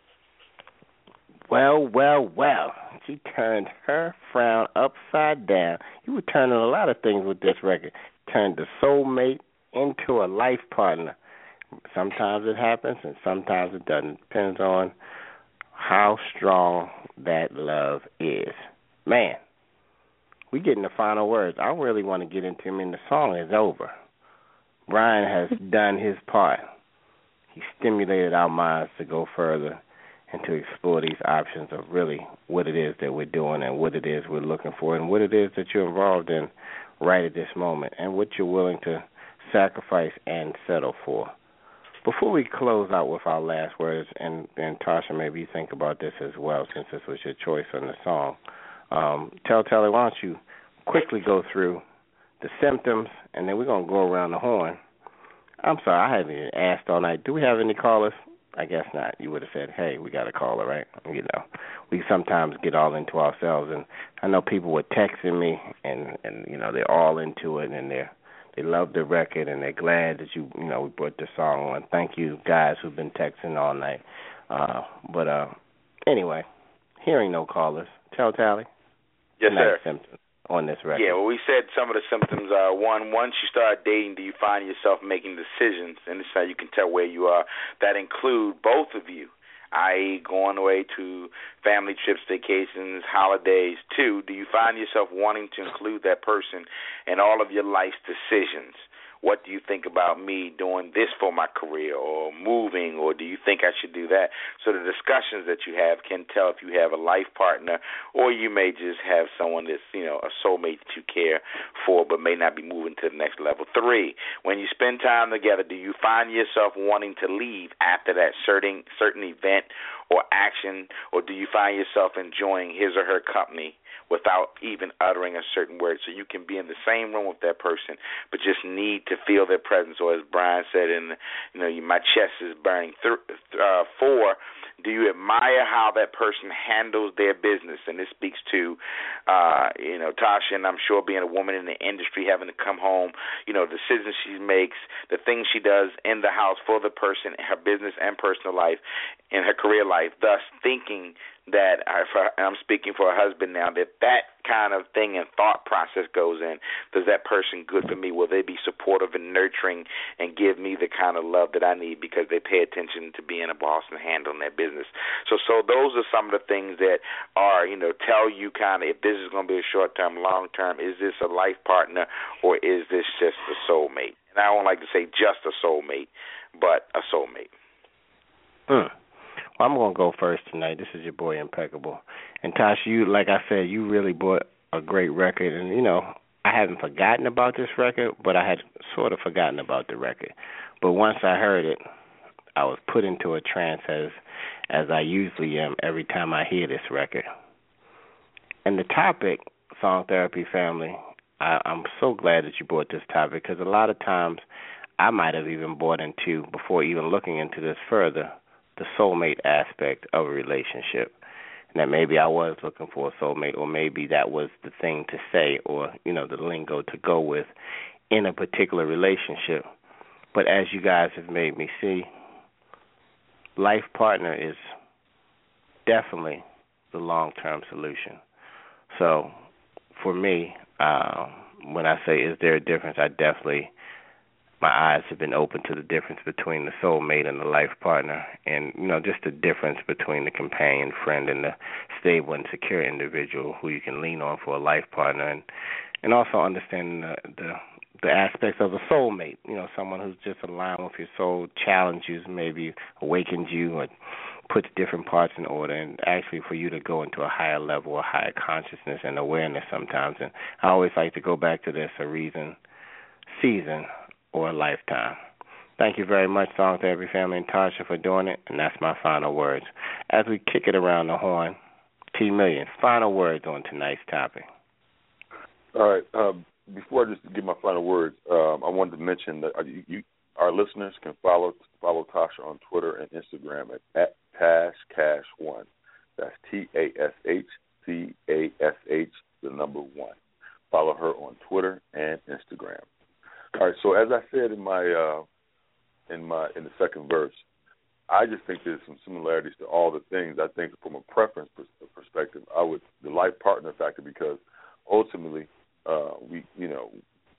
Well, well, well. She turned her frown upside down. You were turning a lot of things with this record. Turned the soulmate into a life partner. Sometimes it happens and sometimes it doesn't. Depends on how strong that love is. Man, we getting the final words. I really want to get into him, and the song is over. Brian has done his part. He stimulated our minds to go further and to explore these options of really what it is that we're doing and what it is we're looking for and what it is that you're involved in right at this moment and what you're willing to sacrifice and settle for. Before we close out with our last words, and, and Tasha, maybe you think about this as well since this was your choice on the song, um, tell Telly, why don't you quickly go through the symptoms, and then we're going to go around the horn. I'm sorry, I haven't even asked all night. Do we have any callers? I guess not. You would have said, hey, we got a caller, right? You know, we sometimes get all into ourselves, and I know people were texting me, and, and you know, they're all into it, and they're, they love the record, and they're glad that you, you know, we brought the song on. Thank you, guys, who've been texting all night. Uh, but uh, anyway, hearing no callers, tell Tally. Yes, sir. Symptoms on this record. Yeah, well, we said some of the symptoms are, one, once you start dating, do you find yourself making decisions, and this is how you can tell where you are, that include both of you, that is going away to family trips, vacations, holidays. Two, do you find yourself wanting to include that person in all of your life's decisions? what do you think about me doing this for my career, or moving, or do you think I should do that? So the discussions that you have can tell if you have a life partner, or you may just have someone that's, you know, a soulmate that you care for but may not be moving to the next level. Three, when you spend time together, do you find yourself wanting to leave after that certain certain event or action, or do you find yourself enjoying his or her company without even uttering a certain word? So you can be in the same room with that person, but just need to feel their presence. Or as Brian said, in the, you know, my chest is burning. Th- uh, four, do you admire how that person handles their business? And this speaks to, uh, you know, Tasha, and I'm sure being a woman in the industry, having to come home, you know, the decisions she makes, the things she does in the house for the person, her business and personal life, in her career life, thus thinking that, and I'm speaking for a husband now, that that kind of thing and thought process goes in. Does that person good for me? Will they be supportive and nurturing and give me the kind of love that I need because they pay attention to being a boss and handling their business? So so those are some of the things that are, you know, tell you kind of if this is going to be a short-term, long-term, is this a life partner or is this just a soulmate? And I don't like to say just a soulmate, but a soulmate. Hmm. Well, I'm going to go first tonight. This is your boy Impeccable. And Tasha, you, like I said, you really brought a great record. And, you know, I haven't forgotten about this record, but I had sort of forgotten about the record. But once I heard it, I was put into a trance as, as I usually am every time I hear this record. And the topic, Song Therapy Family, I, I'm so glad that you brought this topic because a lot of times I might have even bought into, before even looking into this further, the soulmate aspect of a relationship, and that maybe I was looking for a soulmate, or maybe that was the thing to say, or, you know, the lingo to go with in a particular relationship. But as you guys have made me see, life partner is definitely the long-term solution. So for me, uh, when I say is there a difference, I definitely, my eyes have been open to the difference between the soulmate and the life partner, and, you know, just the difference between the companion, friend, and the stable and secure individual who you can lean on for a life partner, and and also understanding the, the the aspects of a soulmate, you know, someone who's just aligned with your soul, challenges, maybe awakens you, or puts different parts in order, and actually for you to go into a higher level, a higher consciousness and awareness sometimes. And I always like to go back to this, a reason, season, or a lifetime. Thank you very much, Song Therapy Family, and Tasha for doing it, and that's my final words. As we kick it around the horn, T Million, final words on tonight's topic. All right. Um, before I just give my final words, um, I wanted to mention that you, you, our listeners can follow follow Tasha on Twitter and Instagram at, at Tash Cash One. That's T A S H C A S H, the number one. Follow her on Twitter and Instagram. All right, so as I said in my uh, in my in the second verse, I just think there's some similarities to all the things. I think from a preference perspective, I would the life partner factor, because ultimately uh, we you know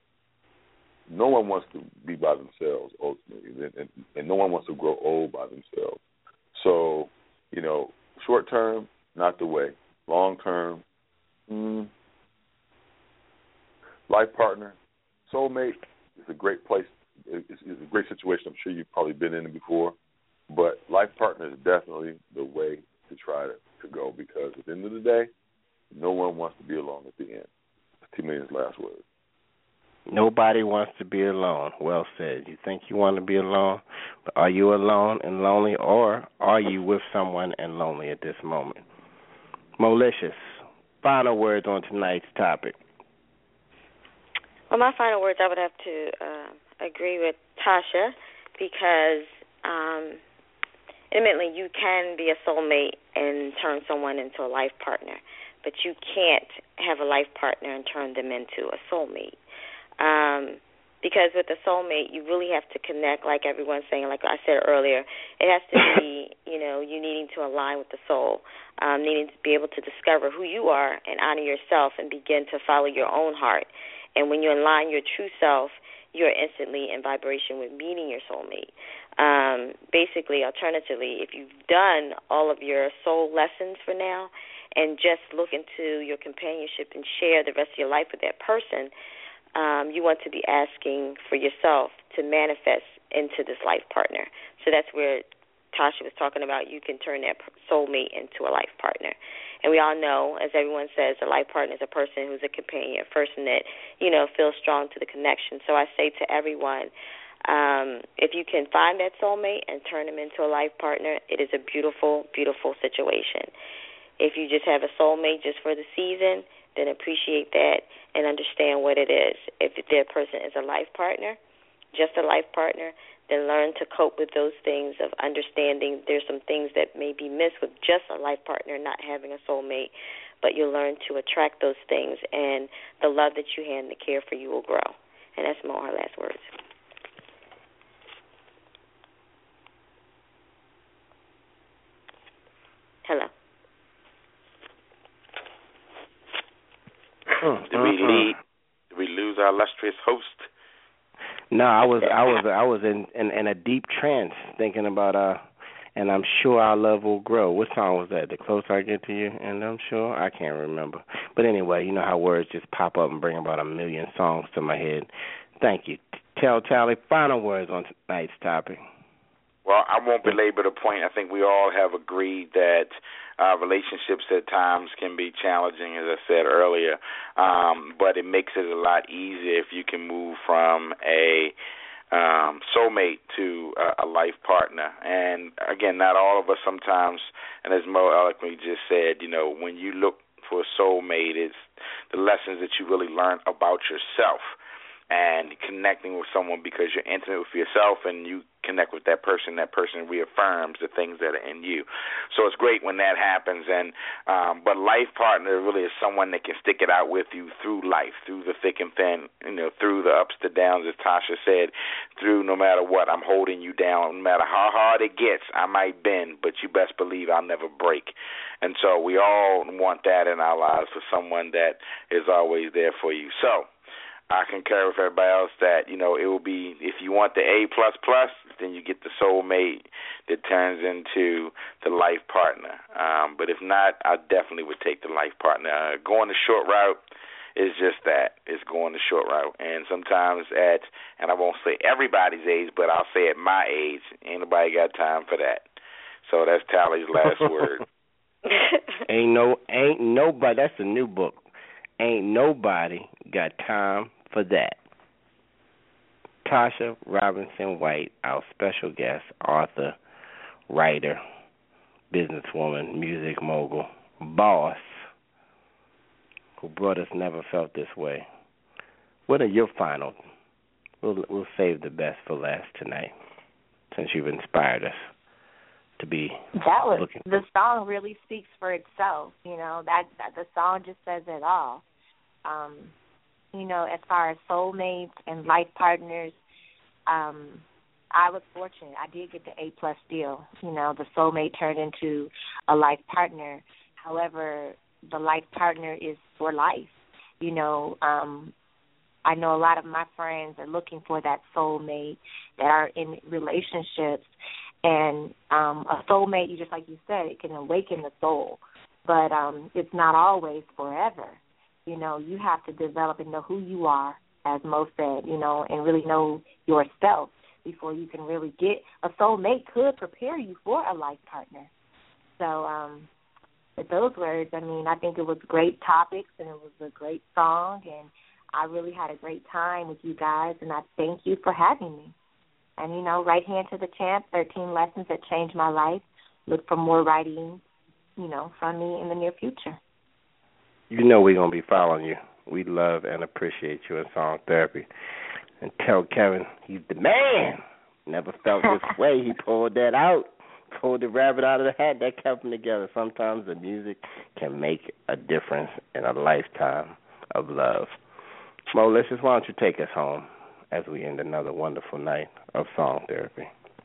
no one wants to be by themselves ultimately, and, and, and no one wants to grow old by themselves. So you know, short term, not the way. Long term, mm, life partner, soulmate. It's a great place. It's, it's a great situation. I'm sure you've probably been in it before. But life partner is definitely the way to try to, to go, because at the end of the day, no one wants to be alone at the end. T Million's last word. Nobody wants to be alone. Well said. You think you want to be alone, but are you alone and lonely, or are you with someone and lonely at this moment? Malicious, final words on tonight's topic. Well, my final words, I would have to uh, agree with Tasha, because um, admittedly you can be a soulmate and turn someone into a life partner, but you can't have a life partner and turn them into a soulmate. Um, because with a soulmate, you really have to connect, like everyone's saying, like I said earlier. It has to be, you know, you needing to align with the soul, um, needing to be able to discover who you are and honor yourself and begin to follow your own heart. And when you align your true self, you're instantly in vibration with meeting your soulmate. Um, basically, alternatively, if you've done all of your soul lessons for now and just look into your companionship and share the rest of your life with that person, um, you want to be asking for yourself to manifest into this life partner. So that's where Tasha was talking about you can turn that soulmate into a life partner. And we all know, as everyone says, a life partner is a person who's a companion, a person that, you know, feels strong to the connection. So I say to everyone, um, if you can find that soulmate and turn them into a life partner, it is a beautiful, beautiful situation. If you just have a soulmate just for the season, then appreciate that and understand what it is. If that person is a life partner, just a life partner, then learn to cope with those things of understanding there's some things that may be missed with just a life partner, not having a soulmate, but you'll learn to attract those things, and the love that you have and the care for you will grow. And that's Mo, her last words. Hello. Did we lead? Did we lose our illustrious host? No, I was I was I was in, in, in a deep trance thinking about uh and I'm sure our love will grow. What song was that? The Closer I Get to You, and I'm sure I can't remember. But anyway, you know how words just pop up and bring about a million songs to my head. Thank you. Tell Tally, final words on tonight's topic. Well, I won't belabor the point. I think we all have agreed that uh, relationships at times can be challenging, as I said earlier, um, but it makes it a lot easier if you can move from a um, soulmate to a, a life partner. And, again, not all of us sometimes, and as Mo eloquently just said, you know, when you look for a soulmate, it's the lessons that you really learn about yourself. And connecting with someone because you're intimate with yourself and you connect with that person, that person reaffirms the things that are in you. So it's great when that happens. And um, but life partner really is someone that can stick it out with you through life, through the thick and thin, you know, through the ups, the downs, as Tasha said, through no matter what, I'm holding you down. No matter how hard it gets, I might bend, but you best believe I'll never break. And so we all want that in our lives for someone that is always there for you. So I concur with everybody else that, you know, it will be, if you want the A plus plus, then you get the soulmate that turns into the life partner. Um, but if not, I definitely would take the life partner. Uh, going the short route is just that. It's going the short route. And sometimes at, and I won't say everybody's age, but I'll say at my age, ain't nobody got time for that. So that's Tally's last word. Ain't no, ain't nobody, that's a new book. Ain't nobody got time for that. Tasha Robinson White, our special guest, author, writer, businesswoman, music mogul, boss, who brought us Never Felt This Way. What are your final? We'll, we'll save the best for last tonight, since you've inspired us to be that was, looking. The song really speaks for itself. You know, that, that the song just says it all. Um, you know, as far as soulmates and life partners, um, I was fortunate. I did get the A plus deal. You know, the soulmate turned into a life partner. However, the life partner is for life. You know, um, I know a lot of my friends are looking for that soulmate that are in relationships, and um, a soulmate, just like you said, it can awaken the soul, but um, it's not always forever. You know, you have to develop and know who you are, as Mo said, you know, and really know yourself before you can really get a soulmate. Could prepare you for a life partner. So um, with those words, I mean, I think it was great topics and it was a great song, and I really had a great time with you guys, and I thank you for having me. And, you know, Right Hand to the Champ, thirteen Lessons That Changed My Life. Look for more writing, you know, from me in the near future. You know we're going to be following you. We love and appreciate you in Song Therapy. And tell Kevin he's the man. Never felt this way. He pulled that out, pulled the rabbit out of the hat. That kept them together. Sometimes the music can make a difference in a lifetime of love. Mo, let's just, why don't you take us home as we end another wonderful night of Song Therapy.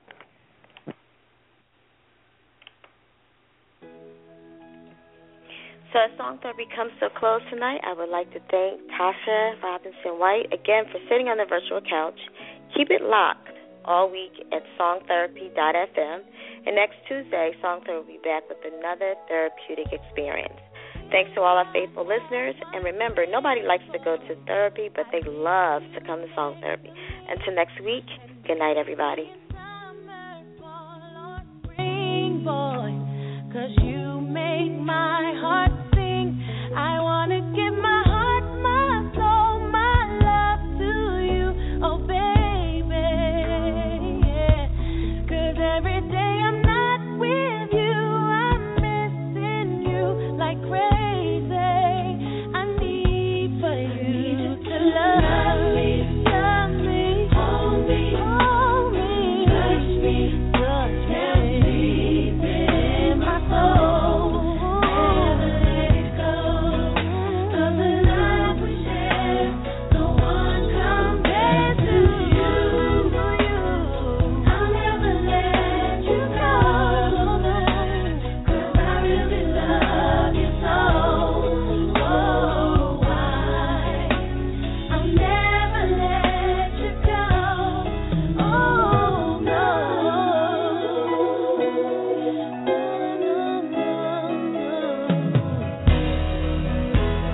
So as Song Therapy comes to a close tonight, I would like to thank Tasha Robinson White again for sitting on the virtual couch. Keep it locked all week at song therapy dot f m. And next Tuesday, Song Therapy will be back with another therapeutic experience. Thanks to all our faithful listeners. And remember, nobody likes to go to therapy, but they love to come to Song Therapy. Until next week, good night, everybody. Cause you make my heart sing. I want to give my heart, my soul, my love to you. Oh, baby. Yeah. Cause every day I'm not with you, I'm missing you like crazy. I need for you to love me, love me, hold me, hold me, touch me, touch me.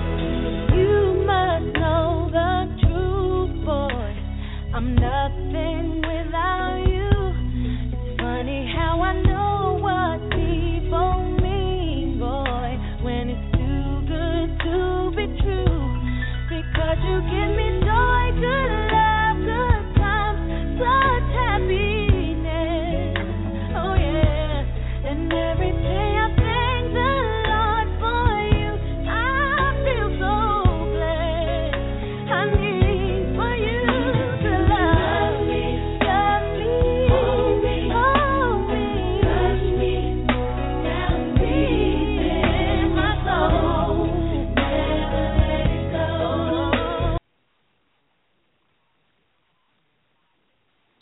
I'm nothing.